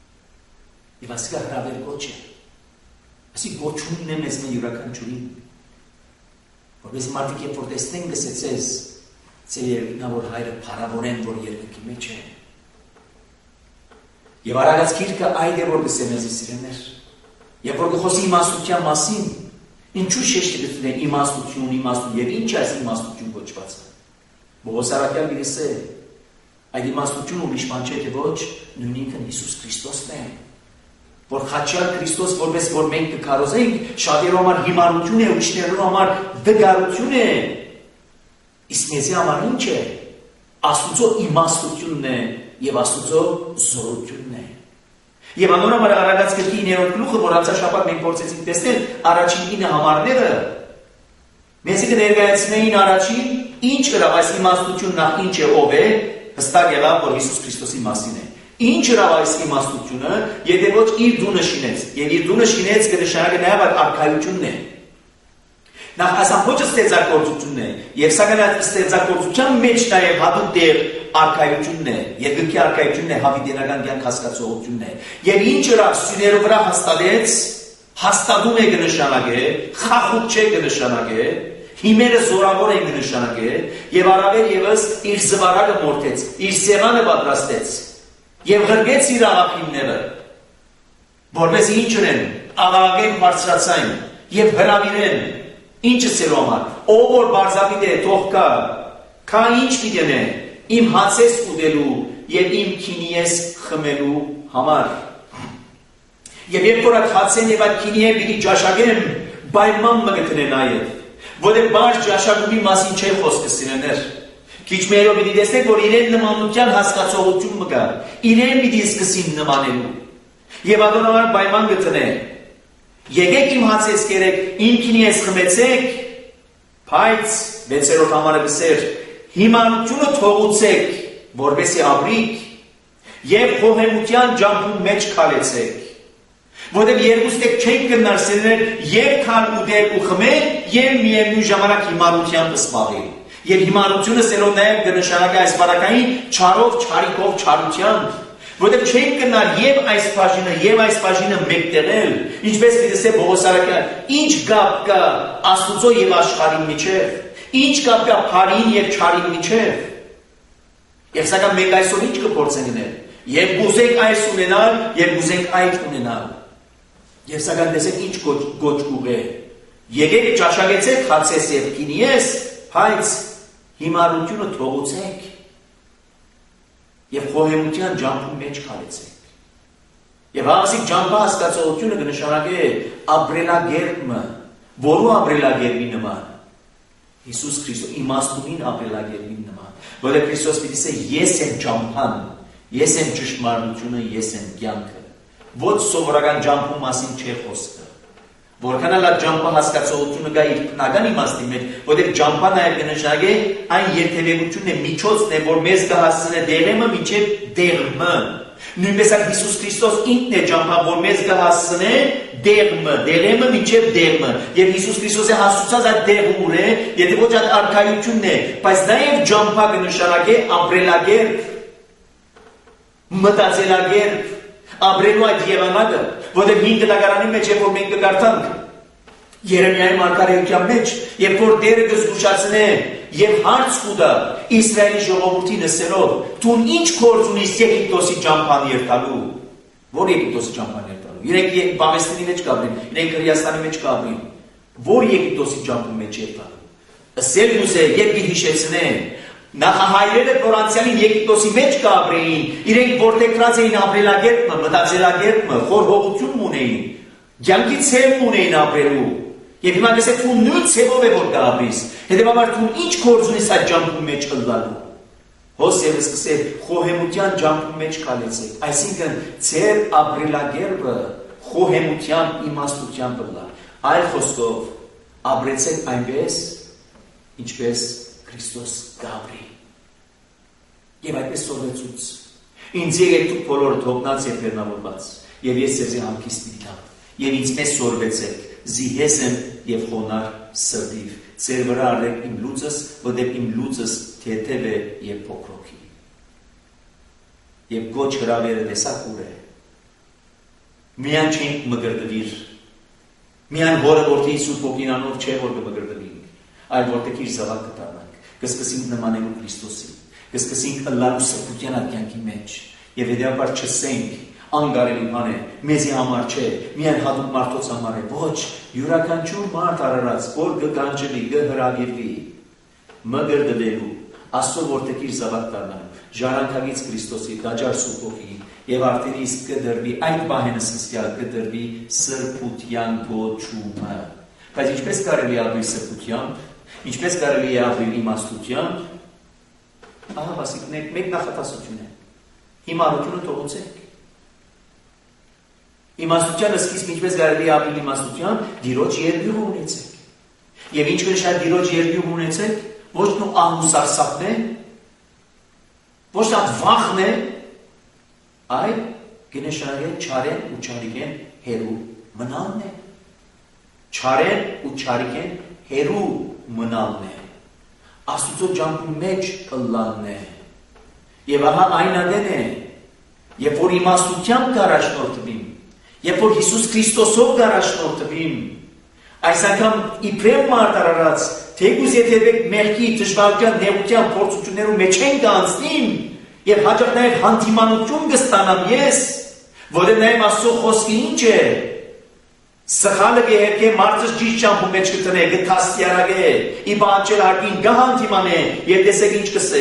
Եվ ասիկա հրավեր գոչ է, ասի գոչունին է մեզ մեր յուրաքանչյուրին, որպես մարդիկ երբ որ տեսնեն գսեցես, Ձեր երկնավոր Հայրը փառավորեն, որ երկնքի մեջ է։ Եվ Արարած գիրքը այդ է որ գսե մեզ սիրելիներ։ Եվ որ գխոսի իմաստության մասին, ինչու շեշտի գտնեն իմաստություն եւ ինչ այս իմաստություն կոչվածը։ Պողոս Արաքյալը գսե, այդ իմաստությունը ուրիշ բան չէ թե ոչ, նույն ինքն Հիսուս Քրիստոսն է։ Որ խաչյալ Քրիստոս որպես որ մենք կկարոզենք, շատերու համար հիմարություն է, ուրիշներու համար դգարություն է։ Իսկ մեզի համար ինչ է, Աստուծո իմաստությունն է և Աստուծո զորությունն է։ Եվ անոնհամար Արարած գրքի 9-րդ գլուխը, որ անցաշաբաթ մենք փորձեցինք տեսնել առաջին 9 համարները, մեզի կներկայացնեին առաջին ինչ գրավ այս իմաստությունն նախ ինչ է, ով է, հստակ եղավ, որ Հիսուս Քրիստոսի մասին է։ Ինչ գրավ այս իմաստությունը, եթե ոչ իր դունը շինեց, և իր դունը շինեց կնշանակի նաև այդ արքայությունն է։ Նախ այս ամբողջ ստեղծագործությունն է, եւ սակայն այդ ստեղծագործության մեջ նաև հատուկ դեր արքայությունն է, երկրի արքայությունն է, հավիտենական կյանք հասկացողությունն է։ Եվ ինչ որ սյուներու վրա հաստատեց, հաստատում է կնշանակե, խախուկ չէ կնշանակե, հիմերը զորավոր են կնշանակե, եւ առավել եւս իր զվարակը մորթեց, իր սեղանը պատրաստեց։ Եվ ղրգեց իր աղափինները, որպես ինչ ունեն, աղաղեն բարձրացային եւ հրավիրեն, ինչը սերո համար, ով որ բարձապիտ է, թող կա ինչ պիտենե, իմ հացես ուտելու եւ իմ քինիես խմելու համար։ Եվ երբ որ այդ հացեն եւ այդ քինիեն պիտի ճաշակեմ, պայման մը գտնե նաեւ, որտեղ բարձ ճաշակումի մասին չէ խոսքը սիրեներ։ Քիչ մերով պիտի տեսնեք, որ իրեն նմանության հասկացողություն մը կա, իրեն պիտի սկսին նմանելու։ Եվ ադոնհամար պայման գտնե, եկեք իմ հացես կերեք, իմ քինիես խմեցեք, բայց 6-րդ համարը գսեր, հիմարությունը թողուցեք, որպեսզի ապրիք, եւ խոհեմության ջամփում մեջ քալեցեք։ Որտեղ երկուստեք չեք գնար սերներ, եւ քալ ուտել ու խմել, եւ միևնույն ժամանակ հիմարությամբ սպաղել։ Եվ հիմարությունը սերո նաեւ կնշանակի այս բարակային չարով, չարիկով, չարությամբ, որտեղ չեք գնար եւ այս բաժինը եւ այս բաժինը մեկտեղել, ինչպես դիտեսե Պողոս Արաքյան, ինչ կապ կա Աստուծո եւ աշխարհի միջեւ, ինչ կապ կա փարին եւ չարին միջեւ։ Եվ սակայն մենք այսօր ինչ կփորձենք գնել, եւ գուզենք այս ունենալ, եւ գուզենք այդ ունենալ։ Եվ սակայն տեսեք ինչ գոչ ուղե։ Եկեք ճաշակեցեք, հացես եւ քինիես, բայց հիմարությունը թողուցեք եւ խոհեմության ջամփում մեջ քալեցեք։ Եվ ասիկ ջամփա հասկացողությունը կնշանակե ապրելագերբը, որու ապրելագերբի նման։ Հիսուս Քրիստոս իմաստունին ապրելագերբի նման, որը Քրիստոս պիտի ասե ես եմ ջամփան, ես եմ ճշմարտությունը, ես եմ կյանքը։ Ոչ սովորական ջամփու մասին չէ խոսքը։ Որքան էլ այդ ջամփա հասկացողությունը գա իր բնական իմաստի մեջ, որտեղ ջամփա նաև կնշանակե այն երթևեկությունն է, միջոցն է, որ մեզ կհասցնե դեղեմը մինչև դեղմը։ Նույնպես այդ Հիսուս Քրիստոս ինքն է ջամփա, որ մեզ կհասցնե դեղեմը մինչև դեղմը։ Եվ Հիսուս Քրիստոսը հասուցած այդ դեղը ուր է, եթե ոչ այդ արքայությունն է, բայց նաև ջամփա կնշանակե ապրելագերբ, մտածելագերբ, ապրելու այդ եղանակը, որտեղ 5 դագարանի մեջ երբ որ մենք կկարդանք Երեմիայի մարգարեության մեջ, երբ որ Տերը կզգուշացնե եւ հարց կուտա Իսրայելի ժողովրդին ասելով, «Դու ինչ գործ ունիս Եգիպտոսի ջամփան երթալու»։ Որ Եգիպտոսի ջամփան երթալու։ Իրենք Բաղեստինի մեջ կապրին, իրենք Հրեաստանի մեջ կապրին։ Որ Եգիպտոսի ջամփի մեջ երթալու։ Ասել ուզե երբ հիշեցնե Նախահայրերը որ անցյալին Եգիպտոսի մեջ կապրեին, իրենք որտեղած էին ապրելագերբը, մտածելագերբը, խորհողություն ունեին, կյանքի ցև ունեին ապրելու։ Եվ հիմա դեսեք դու նույն ցևով է որ կապրես։ Հետևաբար դու ինչ գործ ունես այդ ջամփի մեջ ըլլալու։ Հոսեւը սկսել խոհեմության ջամփի մեջ կալեցեք։ Այսինքն ձեր ապրելագերբը խոհեմության իմաստությամբ ըլլա։ Այլ խոսքով ապրեցեք այնպես, ինչպես Քրիստոս գաբրի։ Եվ այդպես սովեցուց։ Ինձ եկեք դուք բոլորը թողնած եւ բեռնավորված, եւ ես ձեզի համքիստ պիտի տամ։ Եվ ինձպես սորվեցեք, զիհես եմ եւ խոնար սրտիվ։ Ձեր վրա արեք իմ լուծս, որտեղ իմ լուծս թեթև է եւ փոքրոքի։ Եվ գոչ հրավերը տեսակ ուր է։ Միան չենք մգրդվիր։ Միան հորը որդի Սուրբ Օգնանով չէ որ կմգրդվենք, այլ որտեղ իր զավակը դառնանք։ Կսկսենք նմանելու Քրիստոսին, կսկսենք ըլլալու սրբության կյանքի մեջ եւ հետեւաբար չսենք անգարելի բան է, մեզի համար չէ, միայն հատուկ մարդոց համար է, ոչ, յուրաքանչյուր մարդ արարած, որ կգանջվի, կհրավիրվի, մգրդվելու, Աստծո որտեղ իր զավակ դառնալու, ժառանգագից Քրիստոսի, դաջար Սուրբ Օգնի եւ արդեն իսկ կդրվի այդ բահենը սկսյալ կդրվի սրբության գոչումը։ Բայց ինչպես կարելի է ապրել սրբությամբ, ինչպես կարելի է ապրել իմաստությամբ, ահա ասիկ մեկ նախատասություն է։ Հիմարությունը թողուցեք։ Իմաստությանը սկիզբ ինչպես կարելի է ապրել իմաստությամբ, դիրոջ երկյուղ ունեցեք։ Եվ ինչ կնշանակի դիրոջ երկյուղ ունեցեք, ոչ նո ահուսարսակն է, ոչ այդ վախն է, այլ կնշանակի չարեն ու չարիկեն հերու մնալն է։ Չարեն ու չարիկեն հերու մնալն է, Աստուծո ջամփի մեջ ըլլալն է, եւ ահա այն ադեն է, երբ որ իմաստությամբ կառաջնորդվիմ, երբ որ Հիսուս Քրիստոսով կառաջնորդվիմ, այս անգամ իբրև մարդ արարած, թեկուզ եթե մեղքի, դժվարության, նեղության, փորձություններու մեջ ենք անցնիմ, Եվ հաջող նաև հանդիմանություն կստանամ ես, որը նաև Աստծո խոսքի ինչ է, սխալը կերկե մարդս ճիշտ ճամփու մեջ կտնե, կթաստիարակե, ի բանջել հարկին կհանդիմանե, եւ տեսեք ինչ կսե։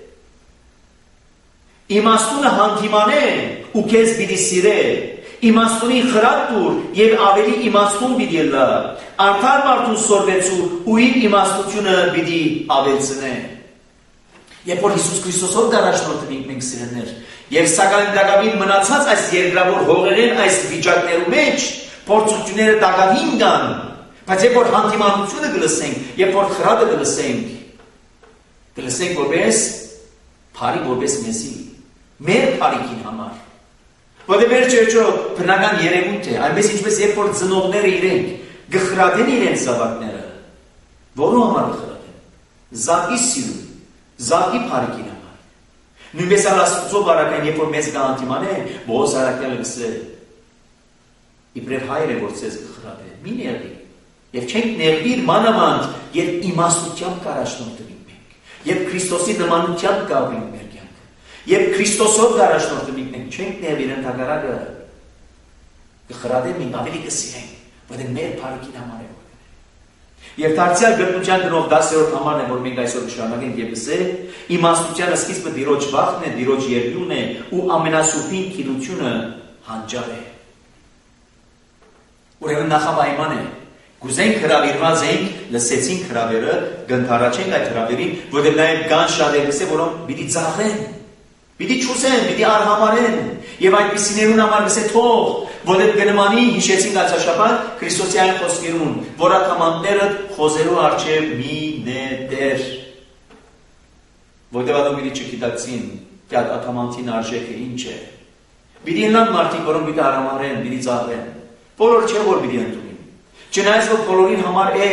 Իմաստունը հանդիմանե ու քեզ պիտի սիրե, իմաստունի խրատ տուր եւ ավելի իմաստուն պիտի լա, արդար մարդուն սորվեցու ու իր իմաստությունը պիտի ավելցնե։ Երբ որ Հիսուս Քրիստոսով դարաշնորհ մենք սիրելներ, եւ սակայն դակավին մնացած այս երկրավոր հողերեն այս վիճակներու մեջ փորձությունները դակավին կան, բայց երբ որ հանդիմանությունը կլսենք, երբ որ խրատը կլսենք որպես բարի, որպես մեզի, մեր բարիքին համար։ Որտեղ վերջերջո բնական երևույթ է, այնպես ինչպես երբ որ ծնողները իրենք գխրատեն իրենց զավակները, որու համար գխրատեն, զատի սիրուն, զատի բարիքին համար։ Նույնպես Աստծո բարակային, երբ որ մեզ կհանդիմանե, Պողոս առաքյալը գսե, իբրև հայր է, որ ցեզ գխրատե, մի ներվի, եւ չենք ներվիր մանավանդ, երբ իմաստությամբ կարաշնորհվենք մենք, երբ Քրիստոսի նմանությամբ կապենք մեր կյանքը, երբ Քրիստոսով կարաշնորհվենք մենք, չենք ներվիր ընդհակառակը, գխրատեն մենք ավելի կսիրենք, որտեղ մեր բարիքին համար է որ։ Եվ դարձյալ գրնության գնով 10-րդ համարն է, որ մենք այսօր կշարունակենք եւ ասե, իմաստության սկիզբը Տիրոջ վախն է, Տիրոջ երկյունն է ու ամենասուրբին քինությունը հանճար է։ Ուրեմն նախապայման է, գուզենք հրավիրված ենք, լսեցինք հրավերը, գնդարաչենք այդ հրավերին, որտեղ նաև կան շատերս է, որոնք պիտի ծաղրեն, պիտի չուսեն, պիտի արհամարեն, եւ այդպիսիներուն համար գսե թող, որտեղ կնմանի հիշեցինք ածաշաբաթ Քրիստոսյան խոսքերուն, որ ատամանները խոզերու արչև մի նետեր, որտեղ ադոմ պիտի չգիտակցին, թե ատամանտին արժեքը ինչ է, պիտի ընլան մարդիկ, որոնք պիտի արհամարեն, պիտի ծաղրեն, բոլոր չէ որ պիտի ընդունին, չնայած որ բոլորին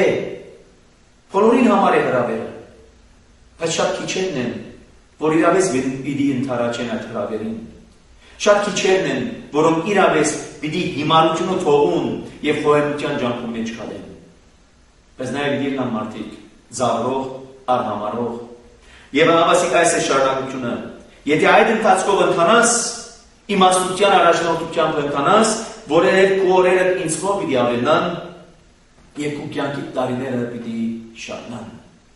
համար է հրավերը, բայց շատ քիչերն են, որ իրավես պիտի ընդառաջեն այդ հրավերին, շատ քիչերն են, որոնք իրավես պիտի հիմարությունը թողուն եւ խոհեմության ջանքու մեջ գալեն, բայց նաեւ պիտի լինեն մարդիկ ծաղրող, արհամարող, եւ հավասիկ այս է շարունակությունը, եթե այդ ընթացքով ընթանաս, իմաստության առաջնորդությամբ ընթանաս, որեր քո օրերը ինձով պիտի ավելնան եւ քո կյանքի տարիները պիտի շատնան։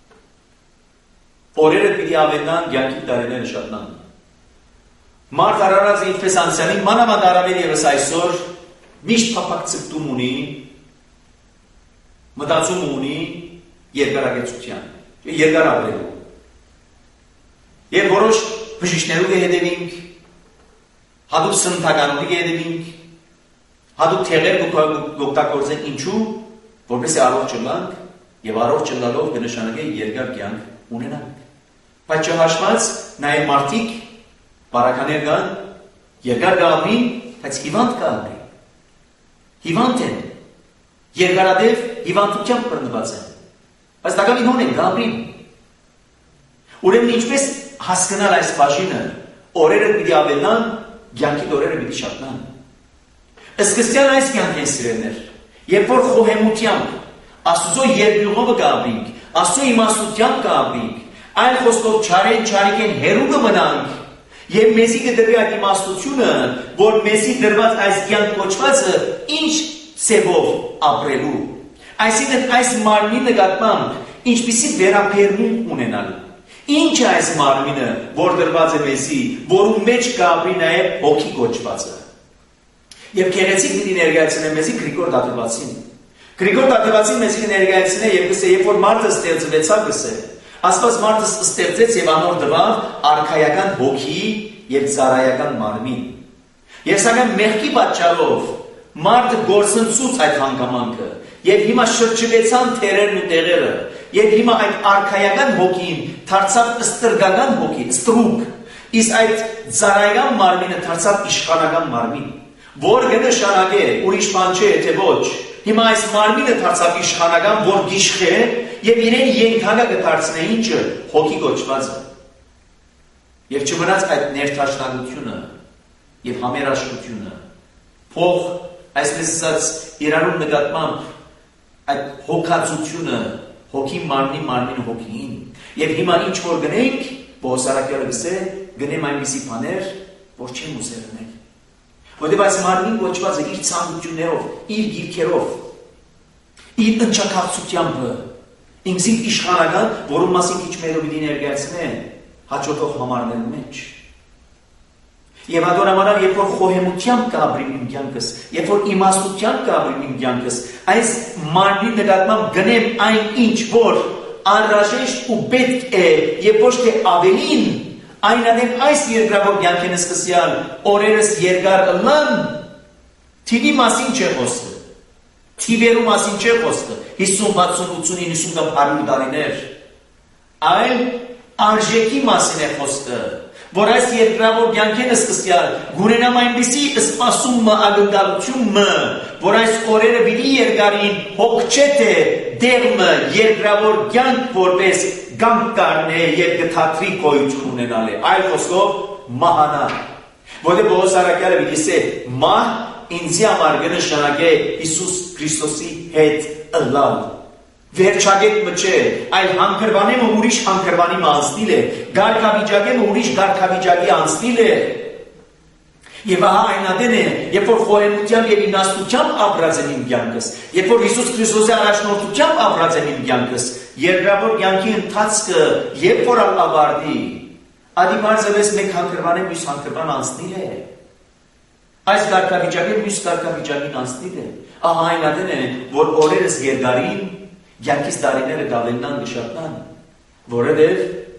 Օրերը պիտի ավելնան, կյանքի տարիները շատնան։ Մարդ արարած ինչպես անցյալին, մանավանդ առավել ևս այսօր միշտ փափակ ցկտում ունի, մտածում ունի երկարագեցության, երկար ապրելու։ Եվ որոշ բժիշկներու կհետևենք, հատուկ սննդականների կհետևենք, հատուկ թեղեր կօգտագործենք ինչու, որպես առողջ լինենք եւ առողջ լինելով կնշանակե երկար կյանք ունենանք։ Բայց չհաշված նաեւ մարդիկ բարականեր կան, երկար կապրին, բայց հիվանդ կապրին։ Հիվանդ են, երկարադեպ հիվանդությամբ բռնված են, բայց դակամին հոն են կապրին։ Ուրեմն ինչպես հասկանալ այս բաժինը, օրերը պիտի ավելնան, կյանքի օրերը պիտի շատնան։ Սկսյալ այս կյանք են սիրելներ, երբ որ խոհեմությամբ, Աստծո երկյուղով կապրինք, Աստծո իմաստությամբ կապրինք, այլ խոսքով չարեն չարիքեն հերու կմնանք, եւ մեզի կդրվի այդ իմաստությունը, որ մեզի դրված այս կյանք կոչվածը ինչ ցևով ապրելու, այսինքն այս մարմնի նկատմամբ ինչպիսի վերաբերմունք ունենալ, ինչ է այս մարմինը, որ դրված է մեզի, որու մեջ կապրի նաեւ հոգի կոչվածը։ Եվ քերեցիկ դի ներկայացնեմ մեզի Գրիգոր Դատվացին։ Գրիգոր Դատվացին մեզի ներկայացնե եւ գսե, երբ որ մարդը ստեղծվեցավ գսե, Աստված մարդը ստեղծեց եւ անոր տվավ արքայական հոգի եւ ծառայական մարմին։ Եվ սակայն մեղքի պատճառով մարդը գործընծուց այդ հանգամանքը եւ հիմա շրջվեցան թերերն ու տեղերը եւ հիմա այդ արքայական հոգին դարձավ ստրգական հոգի, ստրուկ, իսկ այդ ծառայական մարմինը դարձավ իշխանական մարմին, որ կնշանակե ուրիշ բան չէ, թե ոչ։ Հիմա այս մարմինը դարձավ իշխանական, որ գիշխե եւ իրեն ենթակա կդարձնե ինչը հոգի կոչվածը։ Եվ չմնաց այդ ներթաշնալությունը եւ համերաշխությունը, փող, այսպես ասած, իրարու նկատմամբ այդ հոգացությունը, հոգի մարմնի մարմին հոգին։ Եվ հիմա ինչ որ գնենք, Պողոս առաքյալը գսե, գնեմ այնպիսի բաներ, որ չեմ ուզել անել։ Որտեղ այս մարմին կոչված է իր ցանկություններով, իր գիրքերով, իր ընչակացությամբ, ինքս իշխանական, որում մասին քիչ մերով պիտի ներկայացնեն հաջորդող համարներու մեջ։ Եվ ադորամանալ, երբ որ խոհեմությամբ կապրիմ իմ կյանքս, երբ որ իմաստությամբ կապրիմ իմ կյանքս, այս մարմնի նկատմամբ գնեմ այն ինչ որ անհրաժեշտ ու պետք է, եւ ոչ թե ավելին, այն անեմ այս երկրավոր կյանքեն սկսյալ օրերս երկար ըլլան, թիվի մասին չէ խոսքը, թիվերու մասին չէ խոսքը, 50, 60, 80, 90 կամ 100 տարիներ, այլ արժեքի մասին է խոսքը, որ այս երկրավոր կյանքեն սկսյալ գունենամ այնպիսի սպասումը ագնդալությունը, որ այս օրերը պիտի երկարին հոգչետ է դերմը երկրավոր կյանք որպես գանք կառնե եւ գթատրի գոյություն ունենալ է, այլ խոսքով մահանա, որտեղ Պողոս առաքյալը պիտի ասե մահ ինձի համար կնշանակե Հիսուս Քրիստոսի հետ ըլլալ, վերջագետ մը չէ, այլ հանքրվանեմը ուրիշ հանքրվանի անցնիլ է, գարքավիճակեմը ուրիշ գարքավիճակի անցնիլ է, եւ ահա այն ադեն է, երբ որ խոհեմությամբ եւ իմաստությամբ ապրած եմ իմ կյանքս, երբ որ Հիսուս Քրիստոսի առաջնորդությամբ ապրած եմ իմ կյանքս, երկրավոր կյանքի ընթացքը երբ որ ավարտի, ադի բարձրապես մեկ հանքրվանեմ մյուս հանքրվան անցնիլ է, այս գարքավիճակը մյուս գարքավիճակին անցնիլ է, ահա այն ադեն է, որ օրերս երկարին Յանքիս տարիները գավելնան գշատնան, որովհետև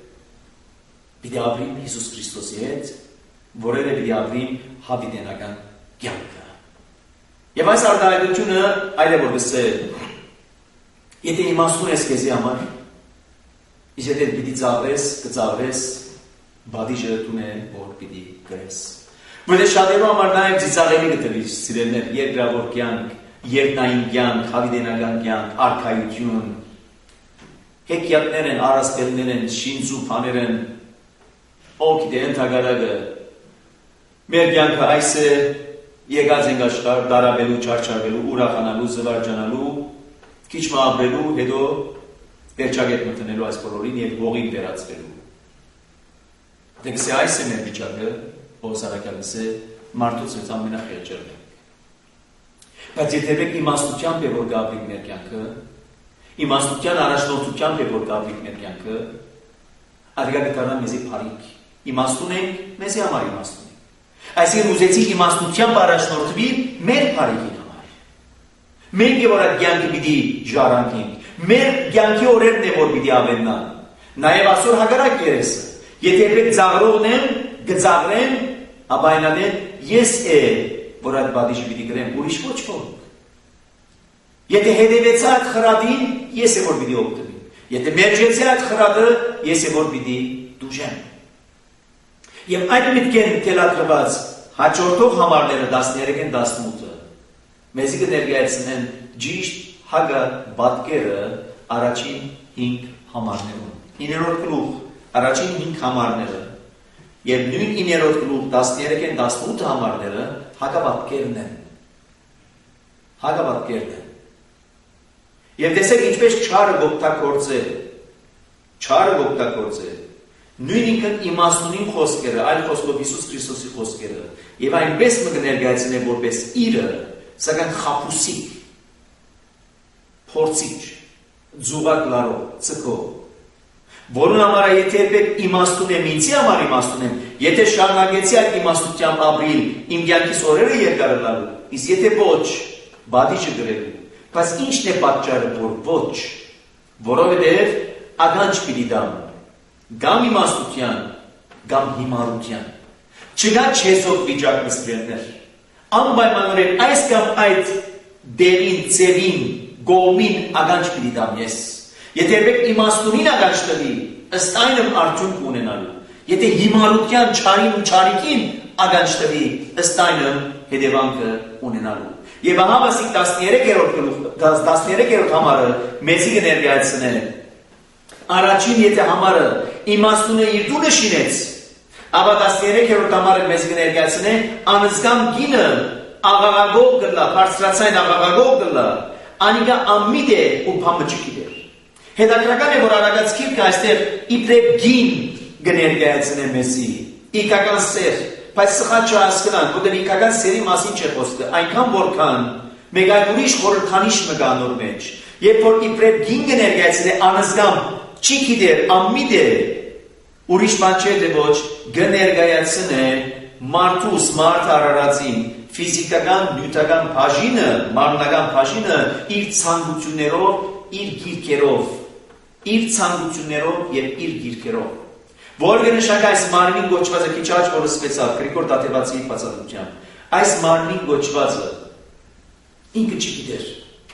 պիտի ապրիմ Հիսուս Քրիստոսի հետ, որովհետև պիտի ապրիմ հավիտենական կյանքը։ Եվ այս արտահայտությունը այլ է որ գսել, եթե իմաստուն ես քեզի համար, իսկ եթե պիտի ծաղրես, կծաղրես, բադիժը տունե որ պիտի գրես։ Որտեղ շատերու համար նաև ծիծաղելի գտելի սիրելներ, երկրավոր կյանք, երկնային կյանք, հավիտենական կյանք, արքայություն, հեքիաթներ են, առասպելներ են, շինձու բաներ են, ով գիտե ընդհակառակը, մեր կյանքը այս է, եկած ենք աշխարհ, դարաբելու, չարչարվելու, ուրախանալու, զվարճանալու, քիչ մը ապրելու, հետո վերջագետ մտնելու այս բոլորին եւ ողին վերածվելու։ Դե այս է մեր վիճակը, Պողոս առաքյալը մարդուց մեծ ամենախեղճերն է։ Բայց եթե մենք իմաստությամբ է որ գաբրիկ մեր կյանքը, իմաստության առաջնորդությամբ է որ գաբրիկ մեր կյանքը, ադիգա գտարան մեզի փարիք, իմաստուն ենք, մեզի համար իմաստուն ենք։ Այսինքն ուզեցի իմաստությամբ առաջնորդվի մեր փարիքին համար։ Մենք եւ որ այդ կյանքը պիտի ժառանգենք, մեր կյանքի օրերն է որ պիտի ավելնան։ Նաեւ այսօր հակառակ երեսը, եթե մենք ծաղրողն եմ, գծաղրեմ, ապա այնադեն ես է որ այդ բադիժը պիտի գրեմ, ուրիշ ոչ ոք։ Եթե հետևեցա այդ խրատին, ես է որ պիտի օգտվի։ Եթե մերջեցա այդ խրատը, ես է որ պիտի դուժեմ։ Եվ այդ միտքեն թելադրված հաջորդող համարները 13-ն 18-ը մեզի կներկայացնեն ճիշտ հագա բատկերը առաջին 5 համարներում։ 9-րդ գլուխ առաջին 5 համարները եւ նույն 9-րդ գլուխ 13-ն 18 համարները հագաբատկերն են։ Հագաբատկերն են։ Եվ տեսեք ինչպես չարը գոպտակործել, չարը գոպտակործել, նույն ինքն իմաստունին խոսքերը, այլ խոսքով Հիսուս Քրիստոսի խոսքերը, եւ այնպես մը կներկայացնե որպես իրը, սակայն խապուսիկ, փորձիչ, ձուղակ լարով, ցկով, որուն համար եթե եք իմաստուն եմ, ինձի համար իմաստուն եմ, եթե շարունակեցի այդ իմաստությամբ ապրիլ, իմ կյանքիս օրերը երկարելու, իսկ եթե ոչ, բադիժը գրելու, բայց ինչն է պատճառը, որ ոչ, որովհետև ականջ պիտի դամ, գամ իմաստության, գամ հիմարության, չկա չեզոք վիճակ մսվերներ, անպայմանորեն այս կամ այդ դերին, ծևին, գողմին ականջ պիտի դամ ես, եթե եք իմաստունին ականջ տվի, ըստ այնմ արդյունք ունենալու, եթե հիմարության չարին ու չարիքին ականջ տվի, ըստ այնմ հետևանքը ունենալու։ Եվ ահա ասիկ 13-րդ համարը մեզի կներկայացնե, առաջին եթե համարը իմաստունը իր տունը շինեց, ապա 13-րդ համարը մեզ կներկայացնե, անզգամ գինը աղաղագող գլա, բարձրացային աղաղագող գլա, անիկա ամմիտ է ու փամը չգիտեր։ Հետաքրական է, որ արագած քիրքը այստեղ իբրև գին կներկայացնե մեզի, Իքական սեր, բայց սխալ չհասկանան, որտեղ իքական սերի մասին չէ խոսքը, այնքան որքան մեկ այլ ուրիշ խորհրդանիշ մը կա նոր մեջ, երբ որ իբրև գինգը ներկայացել է անզգամ, չի գիտեր, անմիտ է, ուրիշ բան չէ թե ոչ, կներկայացնե մարդուս, մարդ արարածին, ֆիզիկական, նյութական բաժինը, մարմնական բաժինը իր ցանկություններով, իր գիրքերով, իր ցանկություններով եւ իր գիրքերով։ Որ կնշանակի այս մարմին գոչվածը քիչ առաջ որ սկսեցավ Գրիգոր Տաթևացիի բացատրությամբ, այս մարմին գոչվածը ինքը չգիտեր,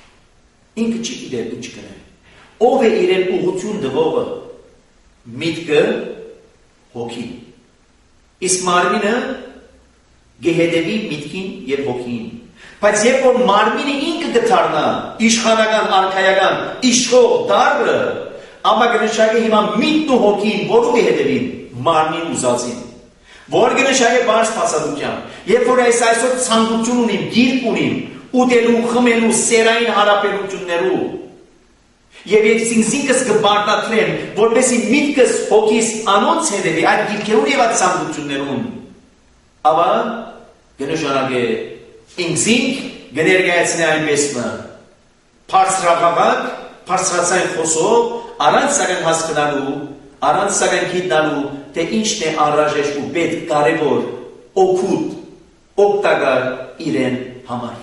ինչ կնե։ Ով է իրեն ուղղություն տվողը, միտքը, հոգին։ Իսկ մարմինը գեհետևի միտքին եւ հոգին։ Բայց երբ որ մարմինը ինքը կդառնա իշխանական, արքայական, իշխող դառը, ապա կնշանակի հիմա միտքն ու հոգին, որու կհետևին մարմին ուզածին։ Որ կնշանակի բարձ փաստությամբ, երբ որ այսօր ցանկություն ունիմ, գիրք ունիմ, ուտելու, խմելու, սերային հարաբերություններու, եւ ես ինքս կբարտադրեմ, որպեսզի միտքս հոգիս անոնց հետևի այդ գիրքերուն եւ այդ ցանկություններուն, ապա կնշանակի ինքսինք կներկայացնի այնպես մը բարձրահավաք, բարձրացային խոսով, առանց սակայն հասկանալու, առանց սակայն գիտնալու, թե ինչն է անհրաժեշտ ու պետք կարևոր, օգուտ, օգտակար իրեն համար։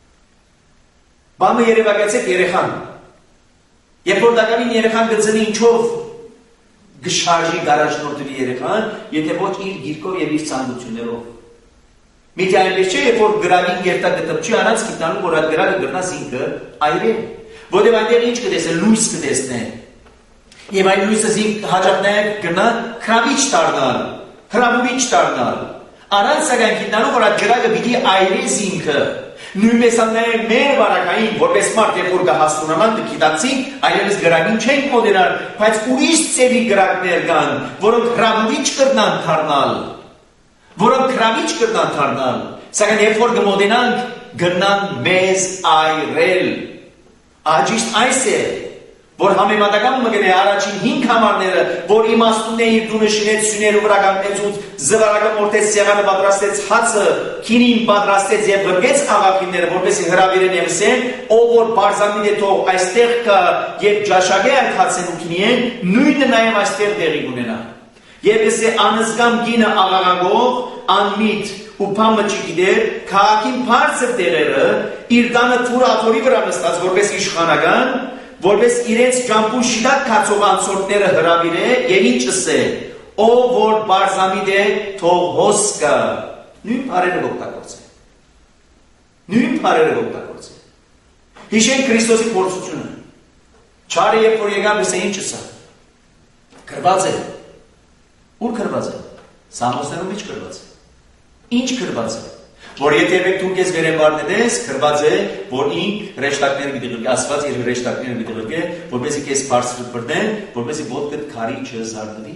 Բանը երևակայեցեք երեխան։ Երբ որ դակամին երեխան գծնի ինչով գշարժի գարաժնորդի երեխան, եթե ոչ իր գիրքով եւ իր ցանկություններով։ Միթե այնպես չէ, երբ որ գրավին երտա գտպչի առանց գիտանու, որ այդ գրավը գրնաս ինքը այրեն։ Որտեղ այնտեղ ինչ կտեսնե, լույս կտեսնե։ Եվ այն լույսը զինք հաջողներ գնա քրավիչ դառնալ, հրավուրիչ դառնալ։ Առանց սակայն գիտանու, որ այդ գրավը պիտի այրի զինքը։ Նույնպես ամեն մեր վարակային, որպես մարդ երբ որ կհասունանան կգիտացինք, այլևս գրագին չենք մոդենալ, բայց ուրիշ ծևի գրակներ կան, որոնք հրավուրիչ կրնան դառնալ, որոնք հրավիչ կրնան դառնալ, սակայն երբ որ կմոդենանք, գնան մեզ այրել։ Աջիշտ այս է, որ համեմատական մգն է առաջին 5 համարները, որ իմաստուն է իր դունը շինեց սյուներու վրա կանգնեցուց, զվարակը մորտեց սեղանը պատրաստեց հացը, քինին պատրաստեց եւ գրկեց աղախինները, որպեսզի հրավիրեն եւ ասեն, ով որ բարձամիտ է թող այստեղ կա եւ ջաշագե այդ հացեն ու քինին, նույնը նաեւ այստեղ տեղի ունենա։ Եվ ասե անզգամ գինը աղաղագող, անմիտ ու փամը չգիտեր, քաղաքին բարձր տեղերը իր տանը թուրաթորի վրա նստած որպես իշխանական, որպես իրենց ջամփուն շիտակ կացող անցորդները հրավիրե եւ ինչ ասե, ով որ բարձամիտ է թող հոս կա, նույն բարերը օգտագործե։ Նույն բարերը օգտագործե։ Հիշենք Քրիստոսի փորձությունը։ Չարը երբ որ եկավ ասե ինչ ասա։ Գրված է։ Ուր գրված է։ Սամոսներում ինչ գրված է։ Ինչ գրված է։ Որ եթե դու քեզ վերաբարնես, գրված է, որ ինք հրեշտակները գիտելուկ, ասված իր հրեշտակները գիտելուկ է, որպեսզի քեզ բարձր բռնեն, որպեսզի ոտքդ քարի չզարդվի։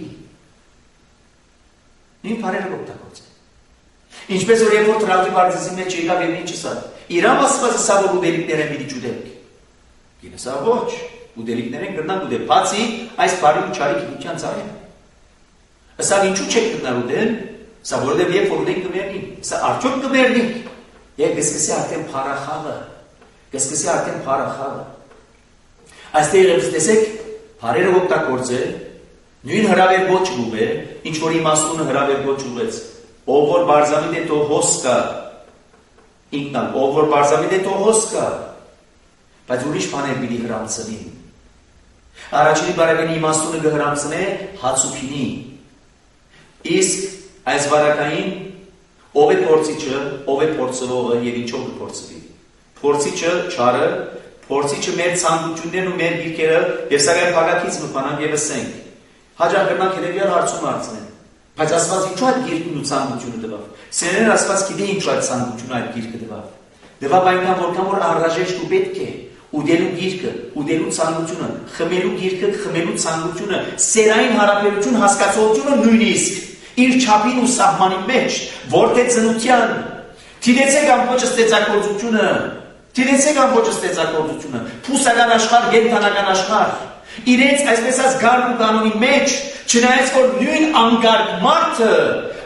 Նույն բարերը օգտագործե։ Ինչպես որ երբ որ տրավի բարձրացի մեջ եկավ եւ ինչ ասա։ Իրամ ասվածը սա որ ուդելիկներ են պիտի ճուտենք։ Գինը սա ոչ, ուդելիկներ են գրնան ուդել, բացի այս բարի ու չարի գիտության ծառին։ Ասա ինչու չեք գտնալ ուդել։ Սա որովհետև երբ որ ունենք կմերնի, սա արդյոք կմերնի, եւ կսկսի արդեն փարախավը, կսկսի արդեն փարախավը։ Այստեղ ես տեսեք, բարերը օգտագործել, նույն հրավեր ոչ ուղե, ինչ որ իմաստունը հրավեր ոչ ուղեց, ով որ բարձամիտ է թող հոս կա, ինքնան, ով որ բարձամիտ է թող հոս կա, բայց ուրիշ բաներ պիտի հրամցնին։ Առաջինի բարեկանի իմաստունը կհրամցնե հացուփինի, իսկ այս վարակային ով է փորձիչը, ով է փորձվողը եւ ինչով կփորձվի։ Փորձիչը չարը, փորձիչը մեր ցանկություններն ու մեր գիրքերը եւ սակայն փակակից մտանանք եւ ասենք։ Հաջող կրնանք հետեւյալ հարցում հարցնեն։ Բայց ասված ինչու այդ գիրքն ու ցանկությունը տվավ։ Սերեն ասված գիտի ինչու այդ ցանկությունը այդ գիրքը տվավ։ Տվավ այնքան որքան որ անհրաժեշտ ու պետք է։ Ուդելու գիրքը, ուդելու ցանկությունը, խմելու գիրքը, խմելու ցանկությունը, սերային հարաբերություն հասկացողությունը նույնիսկ իր չափին ու սահմանի մեջ, որտեղ ծնության, թիրեցեք ամբողջ ստեղծագործությունը, թիրեցեք ամբողջ ստեղծագործությունը, փուսական աշխարհ, կենդանական աշխարհ, իրենց այսպես ասած գարկ ու կանոնի մեջ, չնայած որ նույն անգարկ մարդը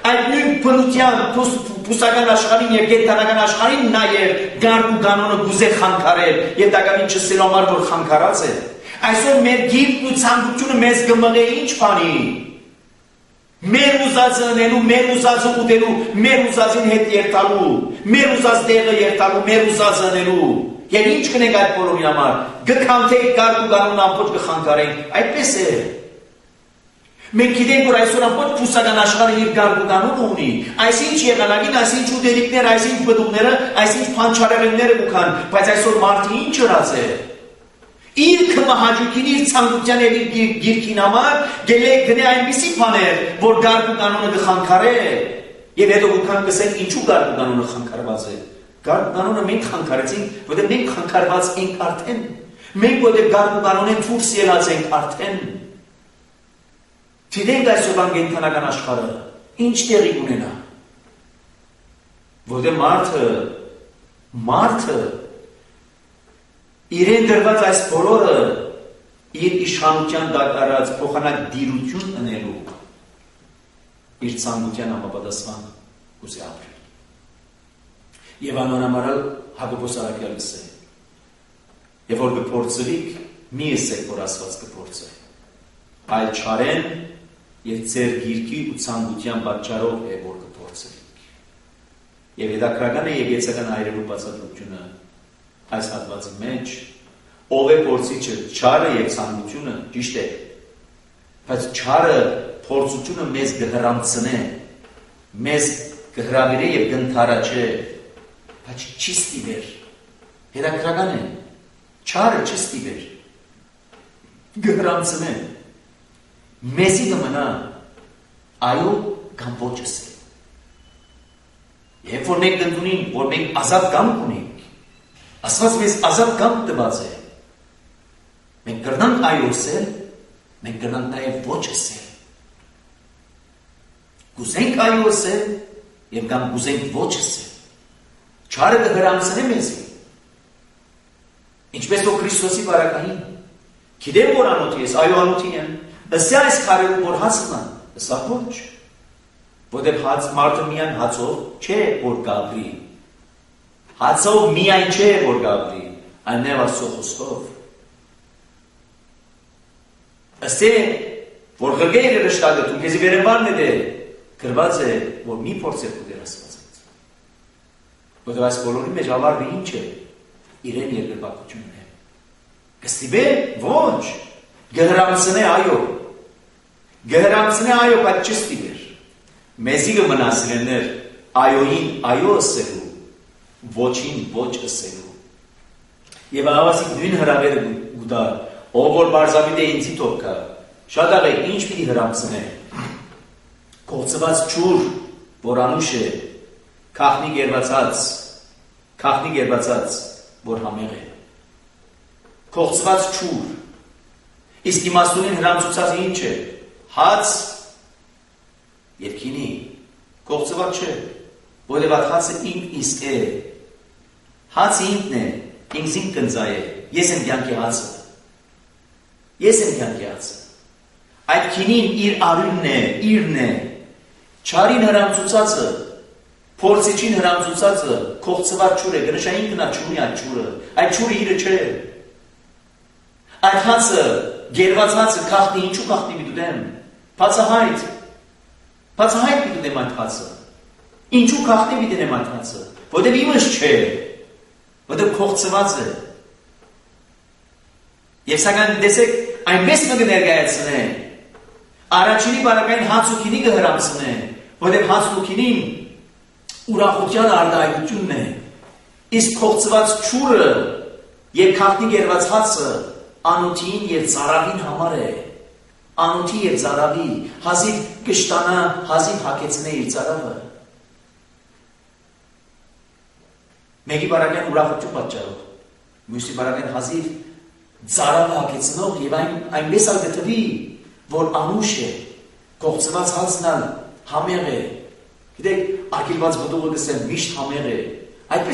այդ նույն բնության փուսական աշխարհին եւ կենտրոնական աշխարհին նայեր գարկ ու կանոնը գուզե խանգարել եւ դակամին չսելու համար որ խանգարած է այսօր մեր գիրքն ու ցանկությունը մեզ կմղե ինչ բանի մեր ուզածը անելու մեր ուզածը ուտելու մեր ուզածին հետ երթալու մեր ուզած տեղը երթալու մեր ուզածը անելու եւ ինչ կնենք այդ բոլորի համար գքանթեի գարկ ու կանոնը ամբողջ կխանգարենք այդպես է մենք գիտենք որ այսօր ամբողջ փուսական աշխարհը իր գարկ ու կանոնը ունի այսինչ եղանակին այսինչ ուտելիքներ այսինչ բդուկները այսինչ փանչարեղենները կան բայց այսօր մարդը ինչ ըրած է իր կմահաճուքին իր ցանկության եւ իր գիրքին համար գնե այնպիսի բաներ որ գարկ ու կանոնը կխանգարե եւ հետո կան կսեն ինչու գարկ ու կանոնը խանգարված է գարկ ու կանոնը մենք խանգարեցինք որտեղ մենք խանգարված ենք արդեն մենք որտեղ գարկ ու կանոնեն դուրս ելած ենք արդեն Գիտենք այսօր կենտրոնական աշխարհը ինչ տեղի ունենա որտեղ մարդը իրեն դրված այս բոլորը իր իշխանության դատարած փոխանակ դիրություն ունելու իր ցանկության համապատասխան ուզի ապրել եւ անոնամարալ Հակոբոս Արաքյալը ասել եւ որ կփորձվիք մի ասեք որ Աստված կփորձե այլ չարեն եւ ձեր գիրքի ու ցանկության պատճառով է որ կփորձվիք եւ հետաքրական է եկեցական հայրենու բացատրությունը այս հատվածի մեջ ով է փորձիչը չարը եւ ցանկությունը ճիշտ է բայց չարը փորձությունը մեզ կհրամցնե մեզ կհրավիրե եւ կընթարաճե բայց չի ստիվեր հետաքրական է չարը չստիվեր կհրամցնե մեզի կմնա այո կամ ոչ ասել երբ որ մենք ընդունենք որ մենք ազատ կամք ունենք Աստված մեզ ազատ կամք տված է մենք կրնանք այո ասել մենք կրնանք նաև ոչ ասել կուզենք այո ասել եւ կամ կուզենք ոչ ասել չարը կհրամցնի մեզ ինչպես որ Քրիստոսի բարակային գիտեմ որ անոթի ես այո անոթի եմ Ըստ այս քարերում որ հացն է, ըստ ոչ, որտեղ մարդը միայն հացով չէ որ գաբրի, հացով միայն չէ որ գաբրի, այնև Աստծո խոսքով։ Ըստ որ ղրգերը ռշտագտում, քեզի վերևանն է դե, գրված է որ մի փորձեր կուտեր Աստվածից, որտեղ այս բոլորի մեջ ավարվի ինչ է, իրեն երկրպագությունն է, կստիվե ոչ, գհրամցնե այո, Գհրամցնե այո, բայց չստիվեր, մեզի կմնասիրեներ այոյին այո ասելու, ոչին ոչ ասելու, և աղասիկ նույն հրավերը գուդա, ով որ բարզավիտ է ինձի թոքա, շատ աղեք ինչ պիտի հրամցնե, կողծված չուր, որ անուշ է, կախնի գերվածած, որ համեղ է, կողծված չուր, իսկ իմաստունին հրամցուցած ինչ է, հաց և քինի, կողծված չէ, որև այդ հացը ինք իսկ է, հացը ինքն է, ինքս ինք կնձայ է, ես եմ կյանքի հացը, այդ քինին իր արյունն է, իրն է, չարին հրամցուցածը, փորձիչին հրամցուցածը, կողծված չուր է, գնշա ինքն է չուրի այդ չուրը, այդ չուրը իրը չէ, այդ հացը, գերված հացը կախնի, ինչու կախնի միտուդեմ, բացահայտ միտուդեմ այդ հացը, ինչու կախնի միտուդեմ այդ հացը, որտև իմս չէ, որտև կողծված է, և սակայն դեսեք այնպես մը կներգայացնե, առաջինի բարակային հաց ու քինի կհրամցնե, որտև հաց ու քինին ուրախության արտահայտությունն է, իսկ կողծված չուրը և կախնի գերված հացը անոթին և ծարավին համար է, անոթի և ծարավի, հազիվ կշտանա, հազիվ հակեցնե իր ծարավը։ Մեկի բարակյան ուրախություն պատճառով, մյուսի բարակյան հազիվ ծարավը հակեցնող և այնպես ալ գտվի, որ անուշ է, կողծված հացնալ համեղ է, գիտեք, արգելված բդուղը գսեն միշտ համեղ է, այդպես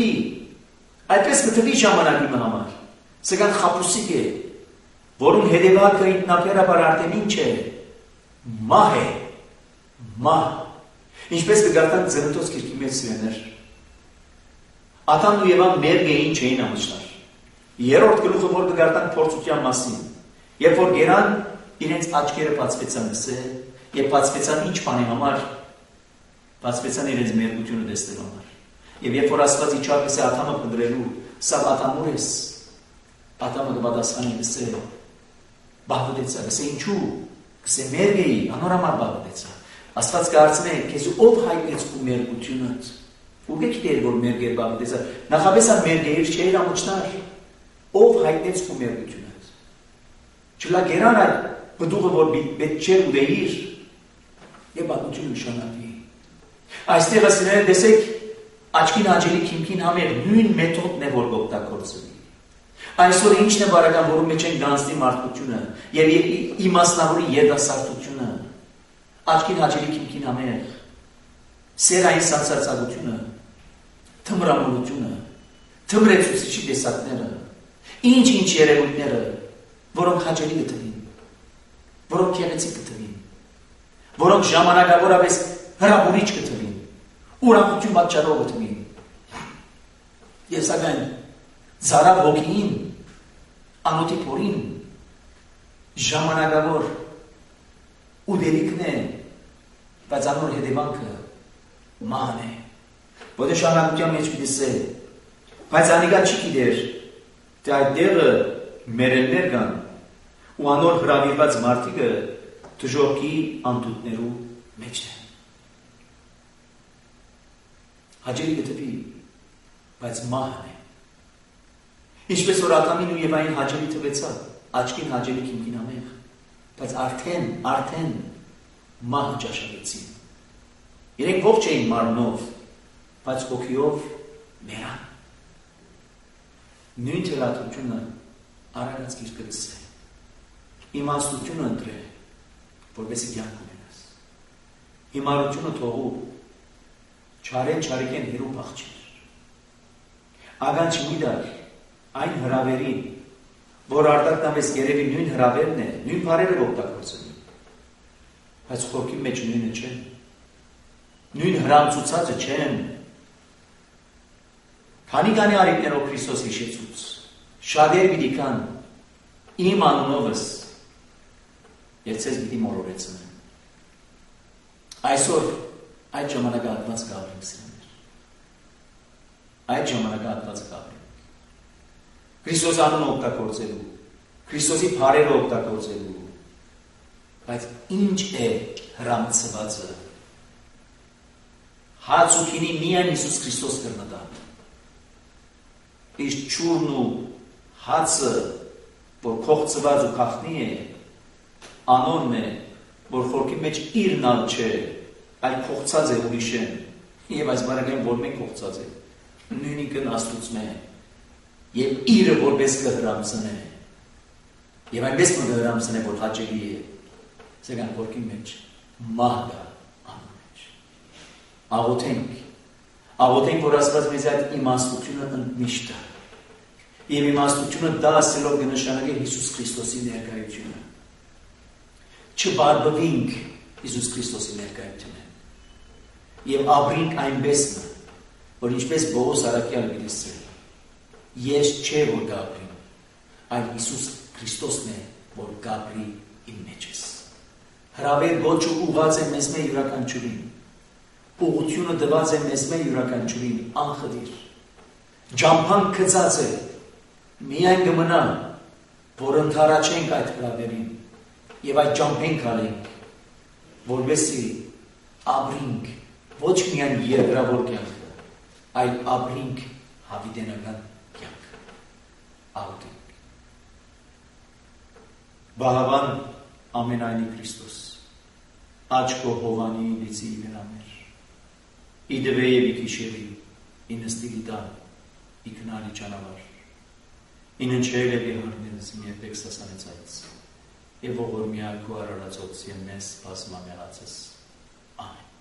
գտվի ժամանակի համար, սգան խապուսիկ է, որում հետևակը ինքնապերաբար արդեն ինչ է, մահ է, մահ, Ինչպես կգարտան Ծննդոց գիրքի մեջ սիրեներ, Ադամն ու Եվան մերգեին չէին ամուսնար։ Երրորդ գլուխը որ կգարտան փորձության մասին, երբ որ գերան իրենց աչքերը բացվեցան լսել եւ բացվեցան ինչ բանի համար, բացվեցան իրենց մերգությունը տեսնելու համար։ Եվ երբ որ Աստված իջավ է Ադամը փնտրելու, սա Ադամուր ես, Ադամը կպատասխանի լսե, բաղվտեցա, լսե ինչու, կսե մերգեի, անորամար բաղվտեցա։ Աստված կհարցնի քեզ ով հայտնեց քո մերգությունդ։ Ու գիտեր որ մերգեր բաղվտեցա։ Նախապես ան մերգեր չէր ամոչնար։ Ով հայտնեց քո մերգությունդ։ Չլա գերան այդ բդուղը որ պետք չէ ուդեիր եւ բաղվություն նշանակի։ Այստեղ ասիները տեսեք աչքին հաճելի քիմքին համեր նույն մեթոդն է որ օգտագործվի։ Այսօր ինչն է բարական որում մեջ են գանձնի մարդկությունը եւ իմաստնավորի երդասարտությունը, աչքին հաճելի քիմքին համեր, սերային սանսարցակությունը, թմրամոլությունը, թմրեցուցիչի տեսակները, ինչ երևույթները, որոնք հաճելի կթվին, որոնք գեղեցիկ կթվին, որոնք ժամանակավորապես հրապուրիչ կթվին, ուրախություն պատճառով կթվին։ Եվ սակայն Զարավ հոգին, անոթի փորին, ժամանակավոր ուդելիքն է, բայց անոր հետևանքը ման է։ Որտե շարունակության մեջ պիտի բայց անիկա չի գիտեր, թե այդ դեղը մերելներ կան ու անոր հրավիրված մարդիկը դժոխքի անտուտներու մեջ են։ Հաճելի կտվի, բայց մահն է։ Ինչպես որ Ադամին ու Եվային հաճելի թվեցավ, աչքին հաճելի քիմքին ամեղ, բայց արդեն մահը ճաշակեցին։ Իրենք ողջ էին մարմնով, բայց հոգիով մեռան։ Նույն թերատությունը Արարած գիրքը լսե։ Իմաստությունը ընտրե, որպեսզի կյանք ունենաս։ Հիմարությունը թողու, չարեն չարիքեն հերու փախչիր։ Ագանչ մի դար այն հրավերին, որ արտակնամես երևի նույն հրավերն է, նույն բարերը օգտագործені, բայց խորքի մեջ նույնը չեն, նույն հրամցուցածը չեն, քանի արիքներով Քրիստոս հիշեցուց, շատեր պիտի կան, իմ անունովս, և ցեզ պիտի մոլորեցնեն։ Այսօր այդ ժամանակահատված կապրենք սիրներ, այդ ժամանակահատված կապրենք։ Քրիստոս անունը օգտագործելու, Քրիստոսի բարերը օգտագործելու, բայց ինչ է հրամցվածը։ Հաց ու քինի միայն Հիսուս Քրիստոս կրնտա։ Իսկ ճուրն ու հացը, որ քողծված ու քախնի է, անոնն է, որ խորքի մեջ իրնալ չէ, այլ քողծած է ուրիշեն, եւ այս բարակային որ մենք քողծած է, նույնիկն Աստծո է։ Եվ իրը որպես կհրամցն է, և այնպես կհրամցն է, որ հաճելի է, սեգան որքի մեջ, մահդա անու մեջ։ Աղոթենք, որ Աստված մեզ այդ իմաստությունը ընդմիշտ է, և իմաստությունը դա ասելով կնշանակի Հիսուս Քրիստոսի ներկայությունը։ Չբարբվինք Հիսուս Քրիստոսի ներկայությունը, և ապրինք այնպեսն, որ ինչպես Պողոս Արաքյալը գիտեսել, ես չէ որ գապրի, այլ Հիսուս Քրիստոսն է, որ գապրի իմ մեջ ես։ Հրավեր գոչը ուղած է մեզ մեր յուրականչուրին, ուղությունը դված է մեզ մեր յուրականչուրին, անխդիր, ջամփան քծած է, միայն կմնա, որ ընդառաջենք այդ հրավերին, և այդ ջամփենք անենք, որպեսզի ապրինք, ոչ միայն երկրավոր կյանքը, այլ ապրինք հավիտենական աղոթենք։ Բահավան ամենայնի Քրիստոս, աչքո հովանի լիցի իվերաներ, իդվե և իքիշերի, ինստիլի տան, իքնալի ճանավար, իննչել և իհարներս իմ երբեք սասանեցայց, և ողոր միայքու արարացոց և մեզ պասմամեղացս, ամեն։